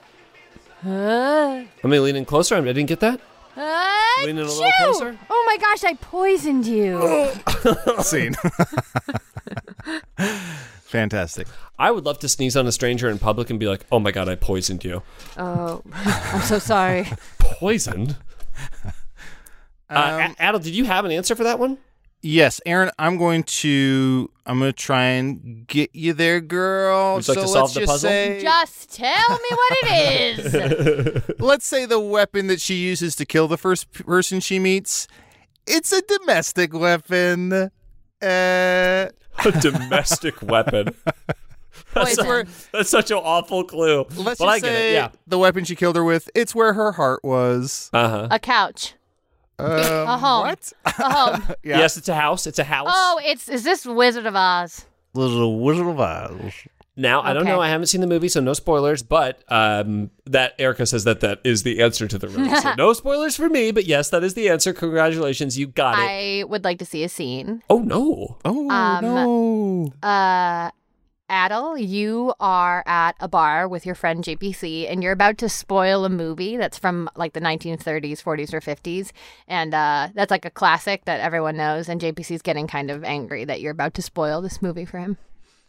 uh, Let me lean in closer. I didn't get that. uh, Lean in a little achoo! closer. Oh my gosh, I poisoned you. Scene. Fantastic. I would love to sneeze on a stranger in public and be like, "Oh my god, I poisoned you." Oh, I'm so sorry. Poisoned. Um, uh, A- Adel, did you have an answer for that one? Yes, Aaron, I'm going to I'm going to try and get you there, girl. Would you like so to solve let's the just puzzle? say Just tell me what it is. let's say the weapon that she uses to kill the first p- person she meets, it's a domestic weapon. Uh A domestic weapon. That's, Poison. that's such an awful clue. Let's but I just get say it. Yeah. the weapon she killed her with, it's where her heart was. Uh huh. A couch. Um, A home. What? A home. Yeah. Yes, it's a house. It's a house. Oh, it's is this Wizard of Oz? Little Wizard of Oz. Now, I don't Okay. know. I haven't seen the movie, so no spoilers. But um, that Erica says that that is the answer to the riddle. So no spoilers for me, but yes, that is the answer. Congratulations, you got it. I would like to see a scene. Oh no! Oh, Um, no. Uh, Adel, you are at a bar with your friend J P C, and you're about to spoil a movie that's from like the nineteen thirties, forties, or fifties, and uh, that's like a classic that everyone knows. And J P C's getting kind of angry that you're about to spoil this movie for him.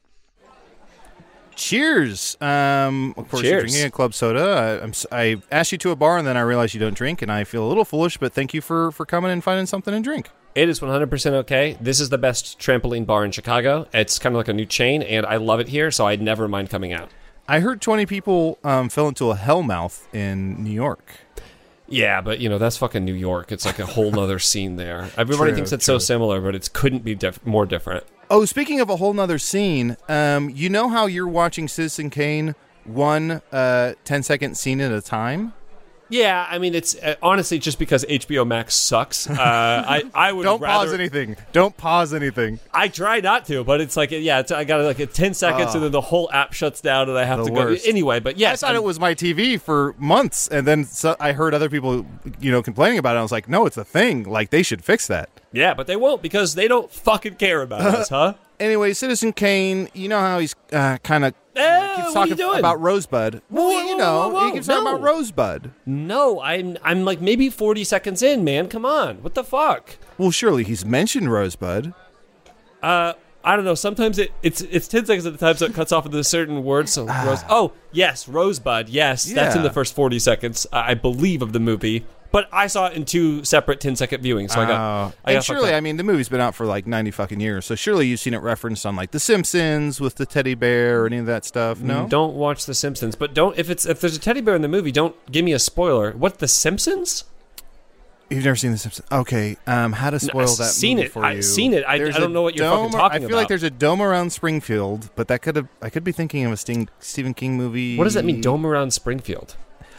Cheers. Um, of course, Cheers. you're drinking a club soda. I, I'm, s- I asked you to a bar, and then I realized you don't drink, and I feel a little foolish, but thank you for, for coming and finding something to drink. It is one hundred percent okay. This is the best trampoline bar in Chicago. It's kind of like a new chain, and I love it here, so I'd never mind coming out. I heard twenty people um, fell into a hellmouth in New York. Yeah, but you know that's fucking New York. It's like a whole nother scene there. Everybody True, thinks it's true. so similar, but it couldn't be diff- more different. Oh, speaking of a whole nother scene, um, you know how you're watching Citizen Kane one uh, ten-second scene at a time? Yeah, I mean, it's uh, honestly just because H B O Max sucks. Uh, I I would Don't rather, pause anything. Don't pause anything. I try not to, but it's like yeah, it's, I got like a ten seconds, and then the whole app shuts down, and I have The to worst. go anyway. But yes, I thought I'm- it was my T V for months, and then so I heard other people, you know, complaining about it. I was like, no, it's a thing. Like, they should fix that. Yeah, but they won't because they don't fucking care about us, huh? Anyway, Citizen Kane, you know how he's uh, kind of Eh, keeps what are talking you doing? about Rosebud. Well, Whoa, you whoa, know, whoa, whoa, he keeps talking no. about Rosebud. No, I'm I'm like maybe forty seconds in, man. Come on, what the fuck? Well, surely he's mentioned Rosebud. Uh, I don't know. Sometimes it, it's it's ten seconds at a time, so it cuts off into a certain word. So rose. Oh, yes, Rosebud. Yes, that's in Yeah. the first forty seconds, uh, I believe, of the movie. But I saw it in two separate ten second viewings, so I got. Oh. I and got fucked surely, up. I mean, the movie's been out for like ninety fucking years, so surely you've seen it referenced on like The Simpsons with the teddy bear or any of that stuff. No, Don't watch The Simpsons, but don't if it's if there's a teddy bear in the movie, don't give me a spoiler. What, The Simpsons? You've never seen The Simpsons? Okay, um, how to spoil I've that seen movie it. for I've you? seen it. I- There's I don't a know what you're fucking dome- talking I feel like about. there's a dome around Springfield, but that could have I could be thinking of a Sting, Stephen King movie. What does that mean? Dome around Springfield.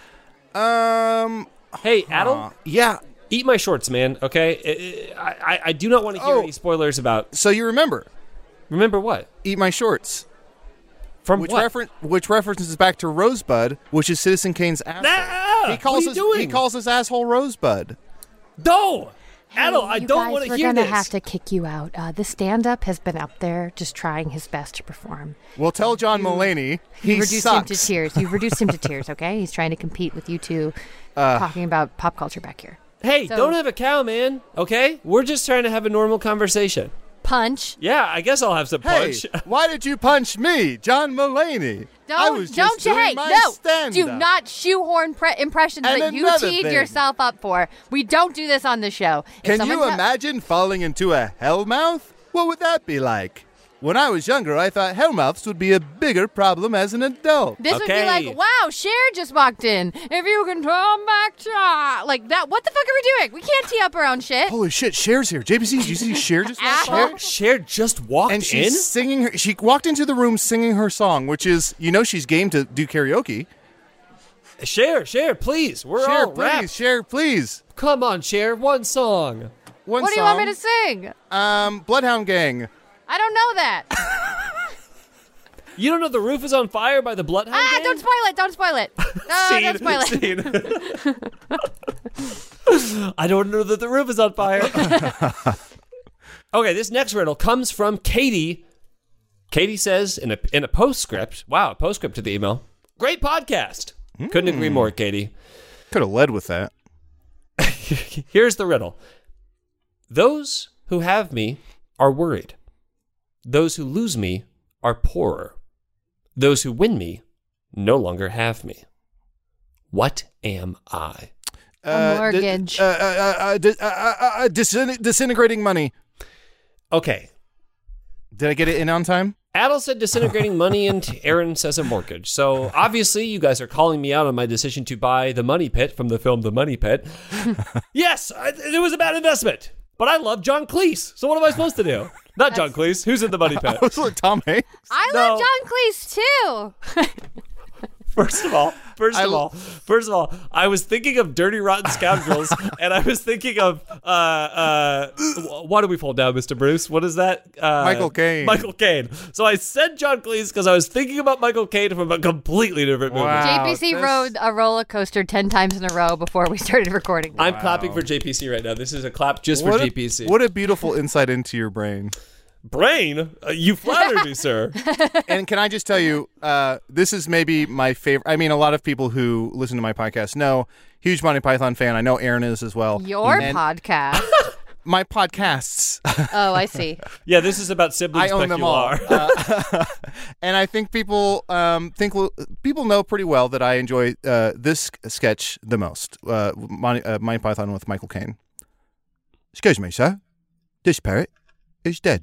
Um. Hey, Adel, uh, yeah. eat my shorts, man. Okay, I I, I do not want to hear Oh. any spoilers about. So you remember? Remember what? Eat My Shorts, From which what? reference which references back to Rosebud, which is Citizen Kane's asshole. Ah, he calls what are his you he doing? calls his asshole Rosebud. No, Adel, I you don't guys, want to we're hear gonna this. have to kick you out. Uh, the stand-up has been up there, just trying his best to perform. Well, tell John Mulaney he You reduced sucks. him to tears. You've reduced him to tears. Okay, he's trying to compete with you two, talking about pop culture back here. Hey, So- don't have a cow, man. Okay, we're just trying to have a normal conversation. Punch. Yeah, I guess I'll have some Hey, punch. why did you punch me, John Mulaney? I Don't was just don't you doing hey my no stand-up. do not shoehorn pre- impressions And that you another teed thing. yourself up for. We don't do this on the show. If Can someone you te- imagine falling into a hellmouth? What would that be like? When I was younger, I thought hellmouths would be a bigger problem as an adult. This would Okay. be like, wow, Cher just walked in. If you can come back to like that, what the fuck are we doing? We can't tee up our own shit. Holy shit, Cher's here. J B C, did you see Cher just walked Asshole. in? Cher just walked And she's in. singing her. She walked into the room singing her song, which is, you know, she's game to do karaoke. Cher, Cher, please. We're Cher, all please, wrapped. Cher, please. Come on, Cher, one song. One What do you song. want me to sing? Um, Bloodhound Gang. I don't know that. You don't know The Roof is on Fire by the Bloodhound ah, Gang? don't spoil it. Don't spoil it. No, don't spoil it. Scene. I don't know that the roof is on fire. Okay, this next riddle comes from Katie. Katie says in a in a postscript, wow, a postscript to the email. Great podcast. Couldn't agree more, Katie. Could have led with that. Here's the riddle. Those who have me are worried. Those who lose me are poorer. Those who win me no longer have me. What am I? A di- mortgage. Uh, uh, uh, di- uh, uh, uh, disin- disintegrating money. Okay. Did I get it in on time? Adel said disintegrating money and Aaron says a mortgage. So obviously you guys are calling me out on my decision to buy The Money Pit from the film The Money Pit. Yes, I, it was a bad investment. But I love John Cleese. So what am I supposed to do? Not John Cleese. Who's in the money pit? Was it Tom Hanks? I No. love John Cleese too. First of all, first I of l- all, first of all, I was thinking of Dirty Rotten Scoundrels, and I was thinking of uh, uh, why do we fall down, Mister Bruce? What is that? Uh, Michael Caine. Michael Caine. So I said John Cleese because I was thinking about Michael Caine from a completely different movie. Wow. J P C this- rode a roller coaster ten times in a row before we started recording. This. I'm clapping for J P C right now. This is a clap just for What J P C. a, what a beautiful insight into your brain. Brain? Uh, you flatter me, sir. And can I just tell you, uh, this is maybe my favorite. I mean, a lot of people who listen to my podcast know, huge Monty Python fan. I know Aaron is as well. Your And podcast. my podcasts. Oh, I see. Yeah, this is about siblings I own them all. peculiar. Uh, and I think people um, think people know pretty well that I enjoy uh, this sketch the most. Uh, Monty, uh, Monty Python with Michael Caine. Excuse me, sir. This parrot is dead.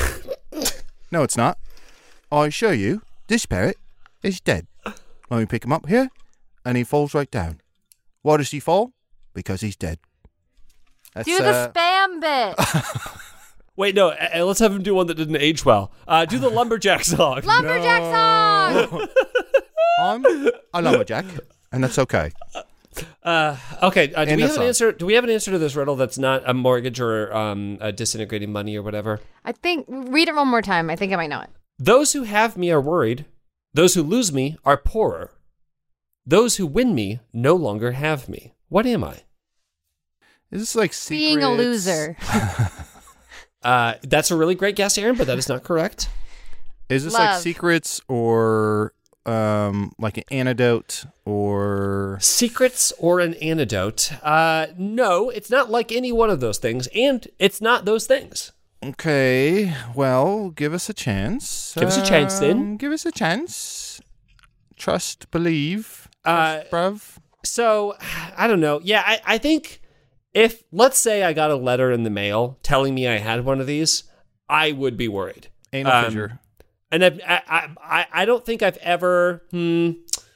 No, it's not. I assure you, this parrot is dead. Let me pick him up here, and he falls right down. Why does he fall? Because he's dead. That's, Do the uh, spam bit. Wait, no, uh, let's have him do one that didn't age well. Uh, do the lumberjack song. Lumberjack song. I'm a lumberjack, and that's okay. Uh, okay, uh, do And we a have an song. answer? Do we have an answer to this riddle that's not a mortgage or um, a disintegrating money or whatever? I think, read it one more time. I think I might know it. Those who have me are worried. Those who lose me are poorer. Those who win me no longer have me. What am I? Is this like Being a secrets? loser. Uh, that's a really great guess, Aaron, but that is not correct. Is this like Love. secrets or um, like an antidote or Secrets or an antidote? Uh, no, it's not like any one of those things, and it's not those things. okay? Well, give us a chance. Give us a chance, then. Um, Give us a chance. Trust, believe, Uh, bruv. So, I don't know. Yeah, I, I think if, let's say I got a letter in the mail telling me I had one of these, I would be worried. Anal um, fissure. And I've, I, I, I don't think I've ever, hmm,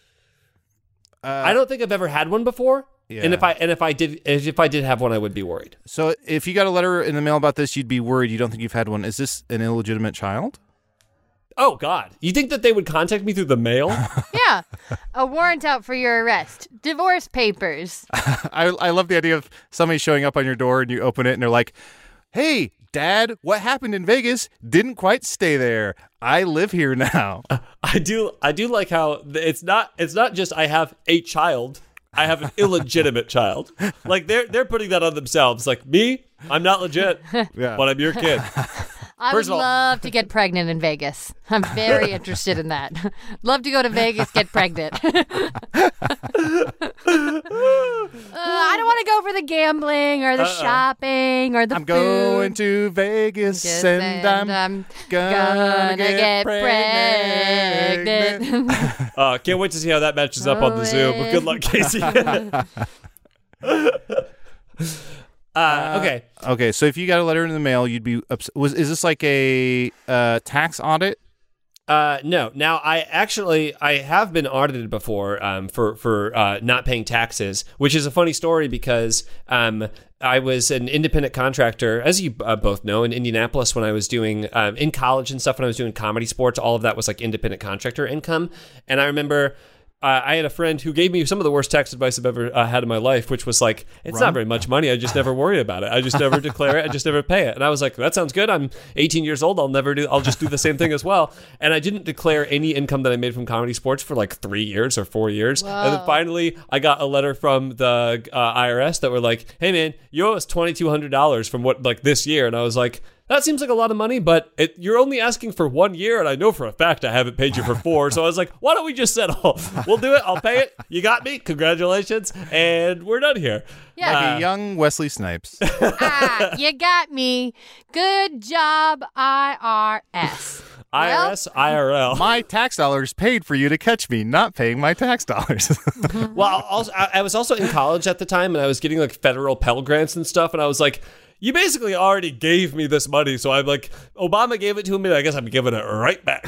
Uh, I don't think I've ever had one before. Yeah. And if I, and if I did, if I did have one, I would be worried. So if you got a letter in the mail about this, you'd be worried. You don't think you've had one. Is this an illegitimate child? Oh God, you think that they would contact me through the mail? Yeah. A warrant out for your arrest. Divorce papers. I I love the idea of somebody showing up on your door and you open it and they're like, "Hey, Dad, what happened in Vegas didn't quite stay there. I live here now." I do, I do like how it's not, it's not just I have a child. I have an illegitimate child. Like they're they're putting that on themselves. Like me, I'm not legit, Yeah. but I'm your kid. I First would of all- love to get pregnant in Vegas. I'm very interested in that. Love to go to Vegas, get pregnant. uh, I don't want to go for the gambling or the shopping or the I'm food. going to Vegas Just and and I'm I'm gonna, get, pregnant. pregnant. Uh, can't wait to see how that matches up on the Zoom. Oh, Good luck, Casey. uh, okay. Okay, so if you got a letter in the mail, you'd be upset. Was is this like a uh, tax audit? Uh, no. Now, I actually I have been audited before um, for for uh, not paying taxes, which is a funny story because um, I was an independent contractor, as you uh, both know, in Indianapolis when I was doing um, in college and stuff. When I was doing comedy sports, all of that was like independent contractor income, and I remember. Uh, I had a friend who gave me some of the worst tax advice I've ever uh, had in my life, which was like, it's not very much money. I just never worry about it. I just never declare it. I just never pay it. And I was like, that sounds good. I'm eighteen years old. I'll never do, I'll just do the same thing as well. And I didn't declare any income that I made from comedy sports for like three years or four years. And then finally I got a letter from the uh, I R S that were like, hey man, you owe us twenty-two hundred dollars from what, like this year. And I was like, that seems like a lot of money, but it, you're only asking for one year, and I know for a fact I haven't paid you for four. So I was like, why don't we just settle? We'll do it. I'll pay it. You got me. Congratulations. And we're done here. Yeah. Like Uh, a young Wesley Snipes. Ah, you got me. Good job, I R S. I R S, I R L. My tax dollars paid for you to catch me not paying my tax dollars. Well, also, I I was also in college at the time, and I was getting like federal Pell Grants and stuff, and I was like, you basically already gave me this money, so I'm like, Obama gave it to me, I guess I'm giving it right back.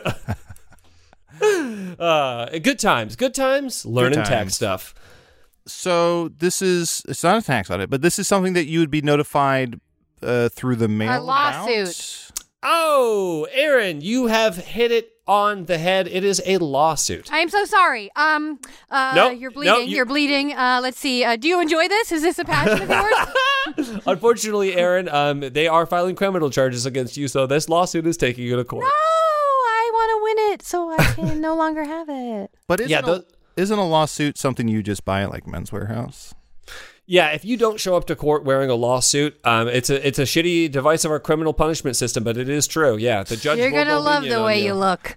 uh, good times, good times, learning times. tax stuff. So this is, it's not a tax audit, but this is something that you would be notified uh, through the mail lawsuit. about? Oh, Aaron, you have hit it on the head. It is a lawsuit. I am so sorry. Um, uh, Nope, you're bleeding. nope, you- You're bleeding. Uh, let's see. Uh, do you enjoy this? Is this a passion of yours? Unfortunately, Aaron, um, they are filing criminal charges against you, so this lawsuit is taking you to court. No, I want to win it so I can no longer have it. But isn't, Yeah, a, those- isn't a lawsuit something you just buy at like Men's Warehouse? Yeah, if you don't show up to court wearing a lawsuit, um, it's a it's a shitty device of our criminal punishment system, but it is true. Yeah, the judge. You're will gonna go love lenient the on way you. you look.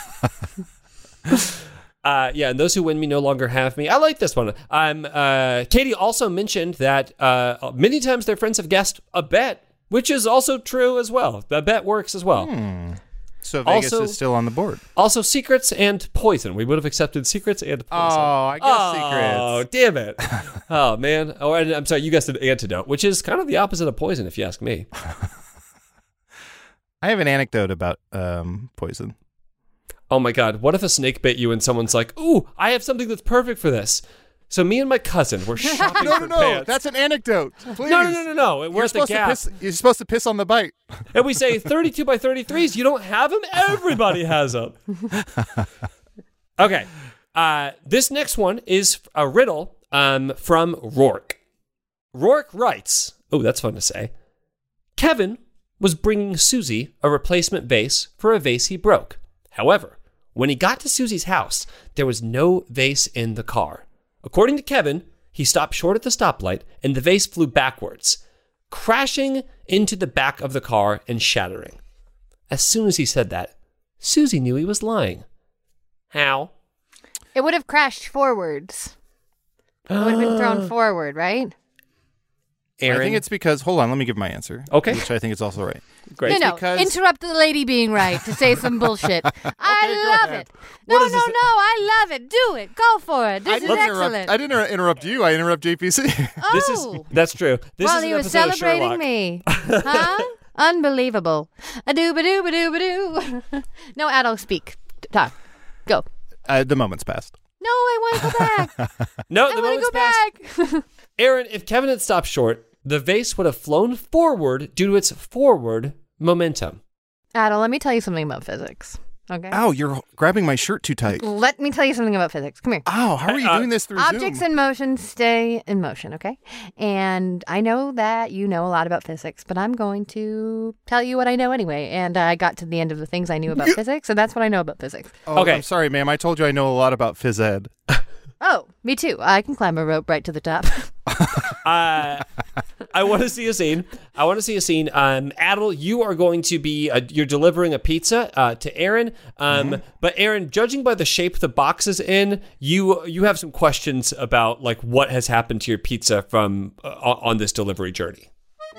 Uh, yeah, and those who win me no longer have me. I like this one. Um, uh, Katie also mentioned that uh, many times their friends have guessed a bet, which is also true as well. The bet works as well. Hmm. So Vegas Also- is still on the board. Also, secrets and poison. We would have accepted secrets and poison. Oh, I guess Oh, secrets. damn it. Oh, man. Oh, and I'm sorry, you guessed an antidote, which is kind of the opposite of poison, if you ask me. I have an anecdote about um, poison. Oh, my God. What if a snake bit you and someone's like, ooh, I have something that's perfect for this? So me and my cousin were shopping No, for no, no. pants. That's an anecdote. Please. no, no, no, no, no. We're You're at the supposed, to Gap. piss, you're supposed to piss on the bite. And we say thirty-two by thirty-threes. You don't have them? Everybody has them. Okay. Uh, this next one is a riddle um, from Rourke. Rourke writes, oh, that's fun to say. Kevin was bringing Susie a replacement vase for a vase he broke. However, when he got to Susie's house, there was no vase in the car. According to Kevin, he stopped short at the stoplight and the vase flew backwards, crashing into the back of the car and shattering. As soon as he said that, Susie knew he was lying. How? It would have crashed forwards. It would have been thrown forward, right? Aaron? I think it's because, hold on, let me give my answer. Okay. Which I think is also right. Great. No, no. because- Interrupt the lady being right to say some bullshit. I go love ahead. it. No, What no, is no. this- I love it. Do it. Go for it. This I is didn't, excellent. interrupt, I didn't inter- interrupt you. I interrupt J P C. Oh, This is that's true. This while is an he was episode of celebrating Sherlock. me. Huh? Unbelievable. A doo ba doo ba doo ba doo. No, adult speak. Talk. Go. uh, the moment's passed. No, I want to go back. No, I the want moment's to go passed. back. Aaron, if Kevin had stopped short, the vase would have flown forward due to its forward momentum. Adel, let me tell you something about physics. Okay. Ow, you're grabbing my shirt too tight. Let me tell you something about physics. Come here. Ow, how are you Uh, doing this through Objects Zoom? in motion stay in motion, okay? And I know that you know a lot about physics, but I'm going to tell you what I know anyway. And I got to the end of the things I knew about physics, and that's what I know about physics. Oh, Okay. I'm sorry, ma'am. I told you I know a lot about phys ed. Oh, me too. I can climb a rope right to the top. Uh, I want to see a scene. I want to see a scene. Um, Adel, you are going to be uh, you're delivering a pizza uh, to Aaron. Um, Mm-hmm. but Aaron, judging by the shape the box is in, you you have some questions about like what has happened to your pizza from uh, on this delivery journey.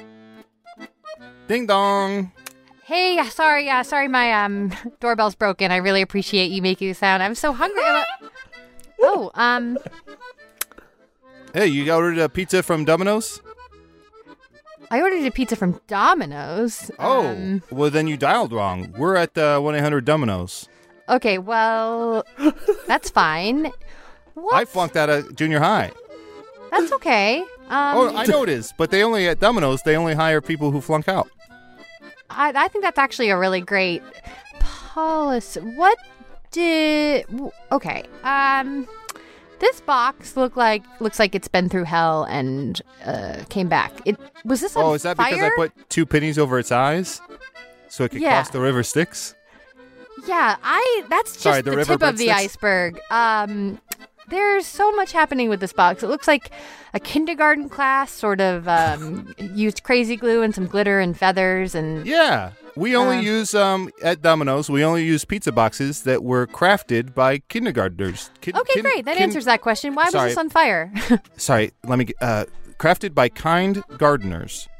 Ding dong. Hey, sorry, yeah, sorry, my um doorbell's broken. I really appreciate you making the sound. I'm so hungry. Oh, um, Hey, you ordered a pizza from Domino's? I ordered a pizza from Domino's. Oh, Um, well, then you dialed wrong. We're at uh, one eight hundred Domino's. okay, well, that's fine. What? I flunked out of junior high. That's okay. Um, Oh, I know it is, but they only, at Domino's, they only hire people who flunk out. I, I think that's actually a really great policy. What did? w- Okay. Um, this box look like looks like it's been through hell and uh came back. It was this on Oh, is that fire? because I put two pennies over its eyes? So it could Yeah. cross the river Styx? Yeah, I. That's just Sorry, the the, river tip of the breadsticks? iceberg. Um, there's so much happening with this box. It looks like a kindergarten class sort of um, used crazy glue and some glitter and feathers and. Yeah. We only Uh. use, um, at Domino's, we only use pizza boxes that were crafted by kindergartners. Kin- Okay, kin- great. That kin- answers that question. Why Sorry. was this on fire? Sorry, let me get, uh, crafted by kind gardeners.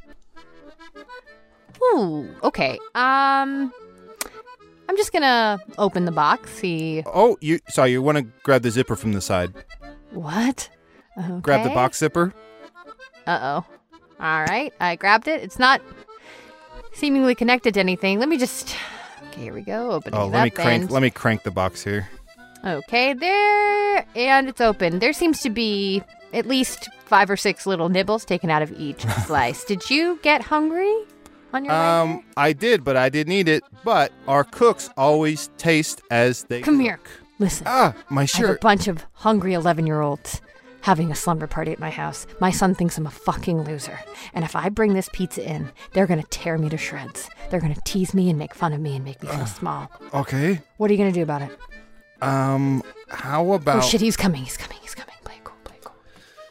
Ooh, okay. Um, I'm just gonna open the box. See Oh, you, sorry, you want to grab the zipper from the side. what? Okay. Grab the box zipper. Uh oh. All right, I grabbed it. It's not seemingly connected to anything. Let me just. Okay, here we go. Opening Oh, it let me up crank, and- let me crank the box here. Okay, there, and it's open. There seems to be at least five or six little nibbles taken out of each slice. Did you get hungry? on your way Um, here? I did, but I didn't eat it. But our cooks always taste as they Come cook. here. Listen. Ah, my I have a shirt. bunch of hungry eleven-year-olds having a slumber party at my house. My son thinks I'm a fucking loser. And if I bring this pizza in, they're going to tear me to shreds. They're going to tease me and make fun of me and make me feel small. Okay. What are you going to do about it? Um, how about... Oh, shit, he's coming. He's coming. He's coming. Play it cool. Play it cool.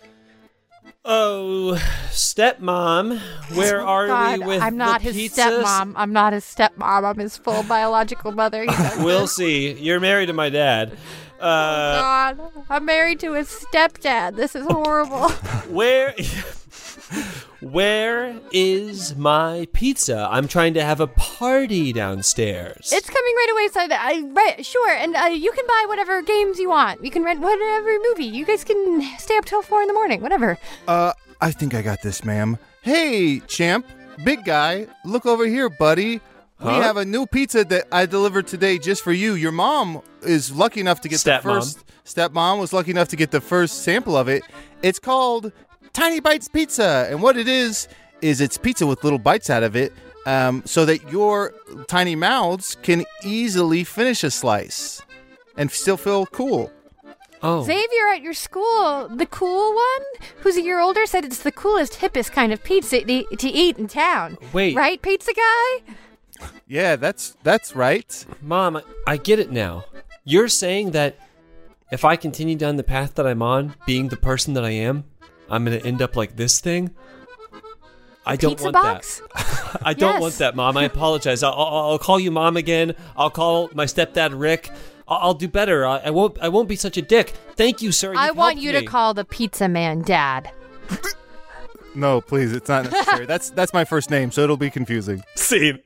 Oh, stepmom, where are God, we with I'm not the his pizzas? stepmom. I'm not his stepmom. I'm his full biological mother. He does We'll this. see. You're married to my dad. Uh, God, I'm married to his stepdad. This is horrible. where, where is my pizza? I'm trying to have a party downstairs. It's coming right away. So that I right, sure, and uh, you can buy whatever games you want. You can rent whatever movie. You guys can stay up till four in the morning. Whatever. Uh, I think I got this, ma'am. Hey, champ. Big guy. Look over here, buddy. We Huh? have a new pizza that I delivered today just for you. Your mom is lucky enough to get Stepmom. the first... Stepmom was lucky enough to get the first sample of it. It's called Tiny Bites Pizza. And what it is, is it's pizza with little bites out of it um, so that your tiny mouths can easily finish a slice and still feel cool. oh, Xavier at your school, the cool one, who's a year older, said it's the coolest, hippest kind of pizza to, to eat in town. Wait. Right, pizza guy? Yeah, that's that's right. Mom, I- I get it now. You're saying that if I continue down the path that I'm on, being the person that I am, I'm going to end up like this thing? I don't Pizza want box? that. I don't Yes. want that, Mom. I apologize. I'll, I'll, I'll call you Mom again. I'll call my stepdad Rick. I'll, I'll do better. I, I won't. I won't be such a dick. Thank you, sir. I You've want helped you me. to call the pizza man Dad. No, please, it's not necessary. that's that's my first name, so it'll be confusing. Scene.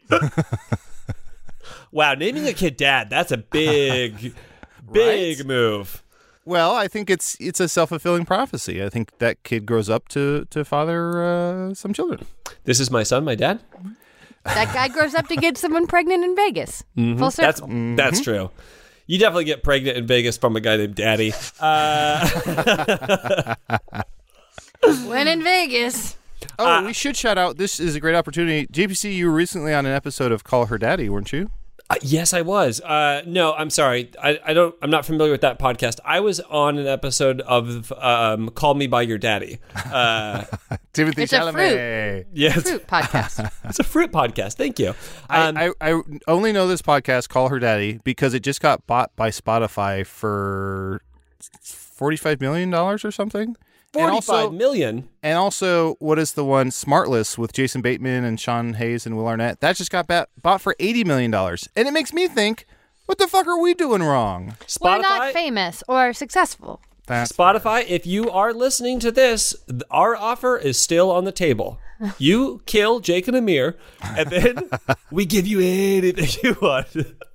Wow, naming a kid Dad, that's a big, big Right? move. Well, I think it's it's a self-fulfilling prophecy. I think that kid grows up to to father uh, some children. This is my son, my dad. That guy grows up to get someone pregnant in Vegas. Full That's circle. that's true. You definitely get pregnant in Vegas from a guy named Daddy. Uh, When in Vegas. Oh, we should shout out. This is a great opportunity. J P C, you were recently on an episode of Call Her Daddy, weren't you? uh, yes, I was. Uh, no, I'm sorry. I, I don't. I'm not familiar with that podcast. I was on an episode of um, Call Me by Your Daddy. Uh, Timothy It's a Chalamet. yes, Fruit podcast. it's a fruit podcast. Thank you. Um, I, I, I only know this podcast, Call Her Daddy, because it just got bought by Spotify for forty-five million dollars or something. And Forty-five also, million. and also, what is the one, Smartless, with Jason Bateman and Sean Hayes and Will Arnett? That just got ba- bought for eighty million dollars. And it makes me think, what the fuck are we doing wrong? We're not Spotify. famous or successful. That's Spotify, if you are listening to this, th- our offer is still on the table. You kill Jake and Amir, and then we give you anything you want.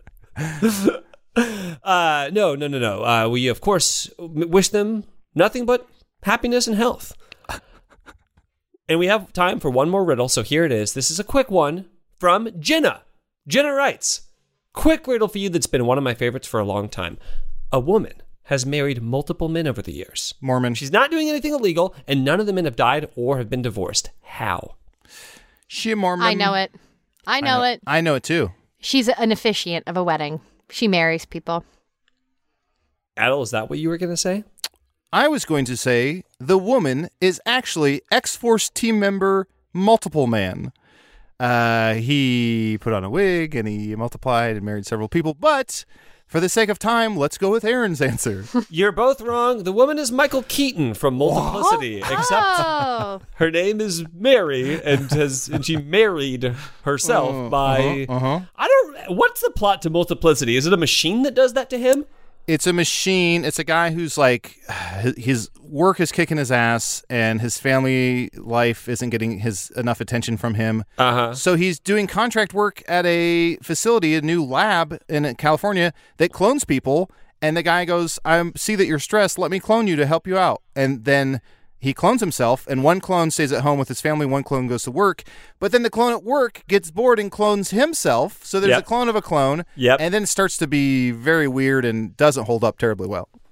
uh, no, no, no, no. Uh, we, of course, m- wish them nothing but happiness and health. And we have time for one more riddle, so here it is. This is a quick one from Jenna. Jenna writes, quick riddle for you that's been one of my favorites for a long time. A woman has married multiple men over the years. Mormon. She's not doing anything illegal, and none of the men have died or have been divorced. How? She a Mormon. I know it. I know, it. I know it too. She's an officiant of a wedding. She marries people. Adel, is that what you were going to say? I was going to say the woman is actually X-Force team member Multiple Man. Uh, he put on a wig and he multiplied and married several people. But for the sake of time, let's go with Aaron's answer. You're both wrong. The woman is Michael Keaton from Multiplicity, except Oh. her name is Mary, and has and she married herself Uh, by. uh-huh, uh-huh. I don't. What's the plot to Multiplicity? Is it a machine that does that to him? It's a machine. It's a guy who's like, his work is kicking his ass and his family life isn't getting his enough attention from him. Uh huh. So he's doing contract work at a facility, a new lab in California that clones people. And the guy goes, I see that you're stressed. Let me clone you to help you out. And then he clones himself, and one clone stays at home with his family. One clone goes to work. But then the clone at work gets bored and clones himself. So there's Yep. a clone of a clone. Yep. And then it starts to be very weird and doesn't hold up terribly well.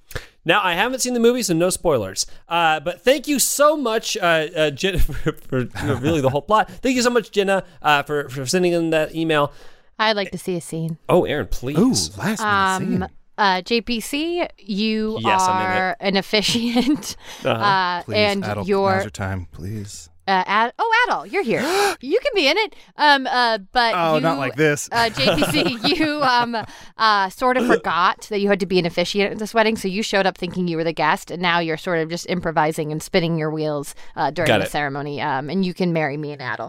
Now, I haven't seen the movie, so no spoilers. Uh, but thank you so much, uh, uh, Jenna, for, for you know, really the whole plot. Thank you so much, Jenna, uh, for, for sending in that email. I'd like to see a scene. Oh, Aaron, please. Ooh, last minute Um, uh, J P C, you Yes, I'm in are an officiant, Uh-huh. uh, Please, and Adel, you're now's your time, please. uh, Ad- oh, Adel, you're here. You can be in it. Um, uh, but Oh, you, not like this. uh, J P C, you um, uh, sort of forgot that you had to be an officiant at this wedding, so you showed up thinking you were the guest, and now you're sort of just improvising and spinning your wheels uh, during Got the it. ceremony. Um, and you can marry me and Adel.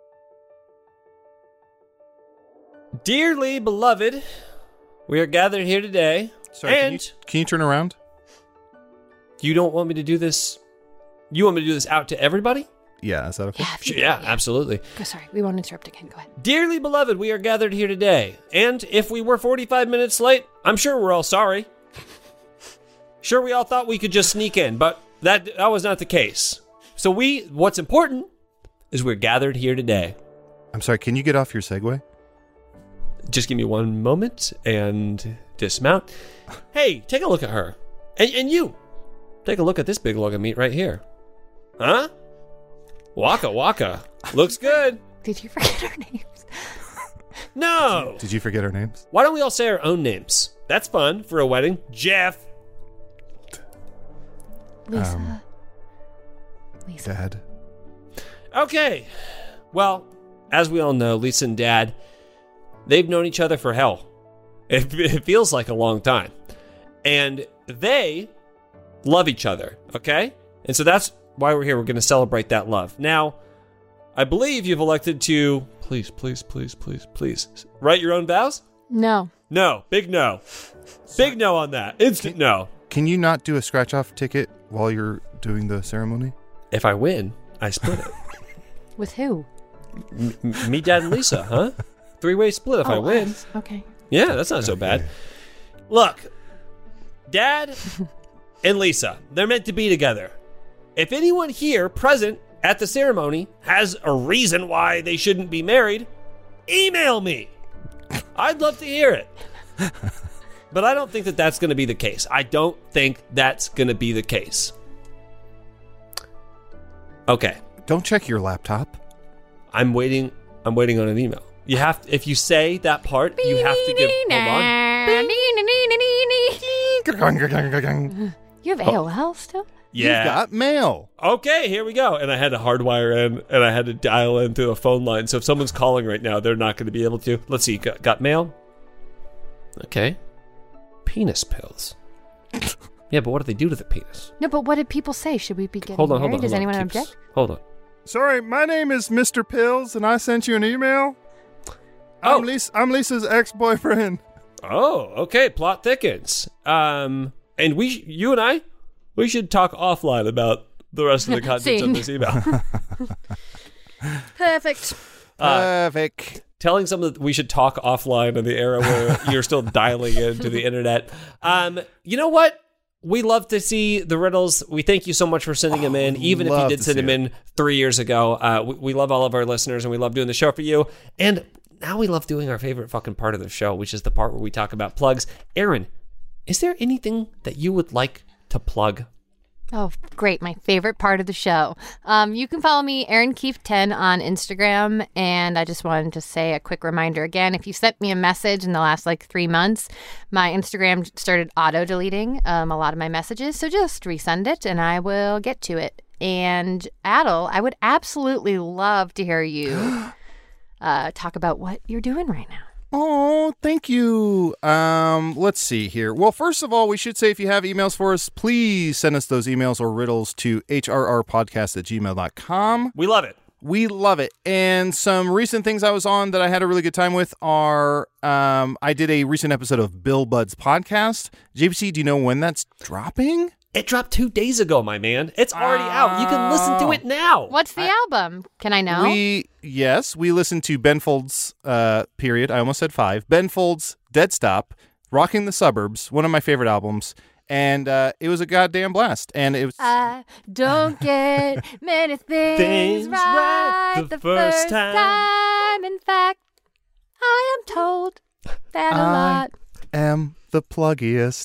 Dearly beloved, we are gathered here today. Sorry, can and you, can you turn around? you don't want me to do this? You want me to do this out to everybody? Yeah, is that okay? Yeah, if you, Sure, yeah, absolutely. Oh, sorry, we won't interrupt again. Go ahead. Dearly beloved, we are gathered here today. And if we were forty-five minutes late, I'm sure we're all sorry. Sure, we all thought we could just sneak in, but that, that was not the case. So we, what's important is we're gathered here today. I'm sorry, can you get off your Segway? Just give me one moment and dismount. Hey, take a look at her. And, and you, take a look at this big log of meat right here. Huh? Waka waka. Looks good. Did you forget our names? No. Did you forget our names? Why don't we all say our own names? That's fun for a wedding. Jeff. Lisa. Um, Lisa. Dad. Okay. Well, as we all know, Lisa and Dad, they've known each other for hell. It, it feels like a long time. And they love each other, okay? And so that's why we're here. We're going to celebrate that love. Now, I believe you've elected to, please, please, please, please, please, write your own vows? No. No. Big no. Big no on that. Instant no. Can you not do a scratch-off ticket while you're doing the ceremony? If I win, I split it. With who? M- m- me, Dad, and Lisa, huh? Three-way split if I Oh, win. us. Okay. Yeah, that's not so bad. Look, Dad and Lisa, they're meant to be together. If anyone here present at the ceremony has a reason why they shouldn't be married, email me. I'd love to hear it. But I don't think that that's going to be the case. I don't think that's going to be the case. Okay. Don't check your laptop. I'm waiting. I'm waiting on an email. You have to, if you say that part, you have to give. Hold on. You have A O L still? Yeah. You've got mail. Okay, here we go. And I had to hardwire in, and I had to dial in through a phone line. So if someone's calling right now, they're not going to be able to. Let's see. Got, got mail? Okay. Penis pills. Yeah, but what do they do to the penis? No, but what did people say? Should we be getting Hold on, married? hold on. Does hold on. anyone Keeps- object? Hold on. Sorry, my name is Mister Pills, and I sent you an email. Oh. I'm, Lisa, I'm Lisa's ex-boyfriend. Oh, okay. Plot thickens. Um, and we, you and I, we should talk offline about the rest of the contents Scene. of this email. Perfect. Perfect. Telling someone that we should talk offline in the era where you're still dialing into the internet. Um, you know what? We love to see the riddles. We thank you so much for sending them in, even if you love did to send see them it. in three years ago. Uh, we, we love all of our listeners, and we love doing the show for you. And now we love doing our favorite fucking part of the show, which is the part where we talk about plugs. Aaron, is there anything that you would like to plug? Oh, great. My favorite part of the show. Um, you can follow me, Aaron Keefe ten, on Instagram. And I just wanted to say a quick reminder again. If you sent me a message in the last like three months, my Instagram started auto-deleting um, a lot of my messages. So just resend it and I will get to it. And Adel, I would absolutely love to hear you uh, talk about what you're doing right now. Oh, thank you. Um, let's see here. Well, first of all, we should say if you have emails for us, please send us those emails or riddles to h r r podcast at gmail dot com. We love it. We love it. And some recent things I was on that I had a really good time with are um, I did a recent episode of Bill Budd's podcast. J P C, do you know when that's dropping? It dropped two days ago, my man. It's already out. You can listen to it now. What's the album? Can I know? We yes, we listened to Ben Folds uh period. I almost said five. Ben Folds Dead Stop, Rocking the Suburbs, one of my favorite albums. And uh, it was a goddamn blast. And it was I don't get many things, Things right, right the, the first first time. time. In fact, I am told that a I lot. am the pluggiest.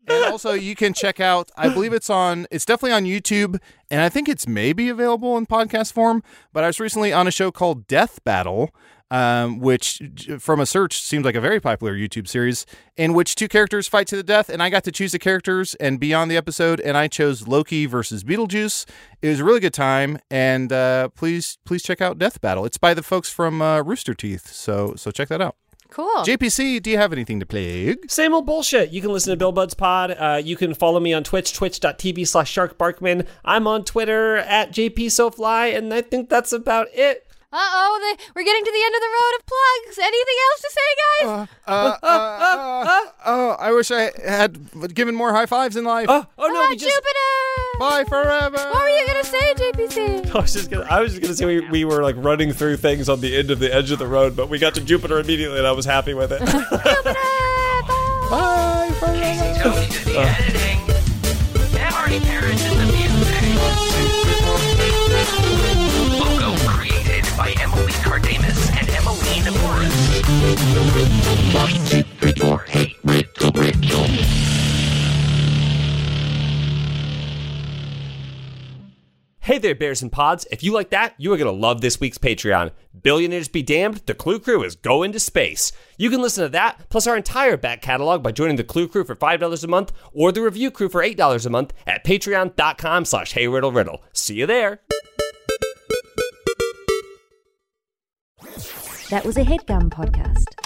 And also, you can check out, I believe it's on, it's definitely on YouTube, and I think it's maybe available in podcast form, but I was recently on a show called Death Battle, um, which from a search seems like a very popular YouTube series, in which two characters fight to the death, and I got to choose the characters and be on the episode, and I chose Loki versus Beetlejuice. It was a really good time, and uh, please please check out Death Battle. It's by the folks from uh, Rooster Teeth, so so check that out. Cool. J P C, do you have anything to plug? Same old bullshit. You can listen to Bill Bud's Pod. Uh, you can follow me on Twitch, twitch.tv slash Shark Barkman. I'm on Twitter at J P SoFly, and I think that's about it. Uh-oh, they, we're getting to the end of the road of plugs. Anything else to say, guys? Uh, uh, uh, uh, uh, oh, I wish I had given more high fives in life. Oh, oh no, Ah, we just... Jupiter! Bye forever. What were you going to say, J P C? I was just gonna, I was just gonna say we, we were like running through things on the end of the edge of the road, but we got to Jupiter immediately, and I was happy with it. Jupiter! Bye! Bye forever. Casey Tony did the editing. Emery Parrish did the music. Logo created by Emily Cardamus and Emmeline Morris. One, two, three, four, eight, Riddle, Riddle. Hey there, Bears and Pods. If you like that, you are going to love this week's Patreon. Billionaires be damned, the Clue Crew is going to space. You can listen to that, plus our entire back catalog by joining the Clue Crew for five dollars a month or the Review Crew for eight dollars a month at patreon.com slash heyriddleriddle. See you there. That was a HeadGum podcast.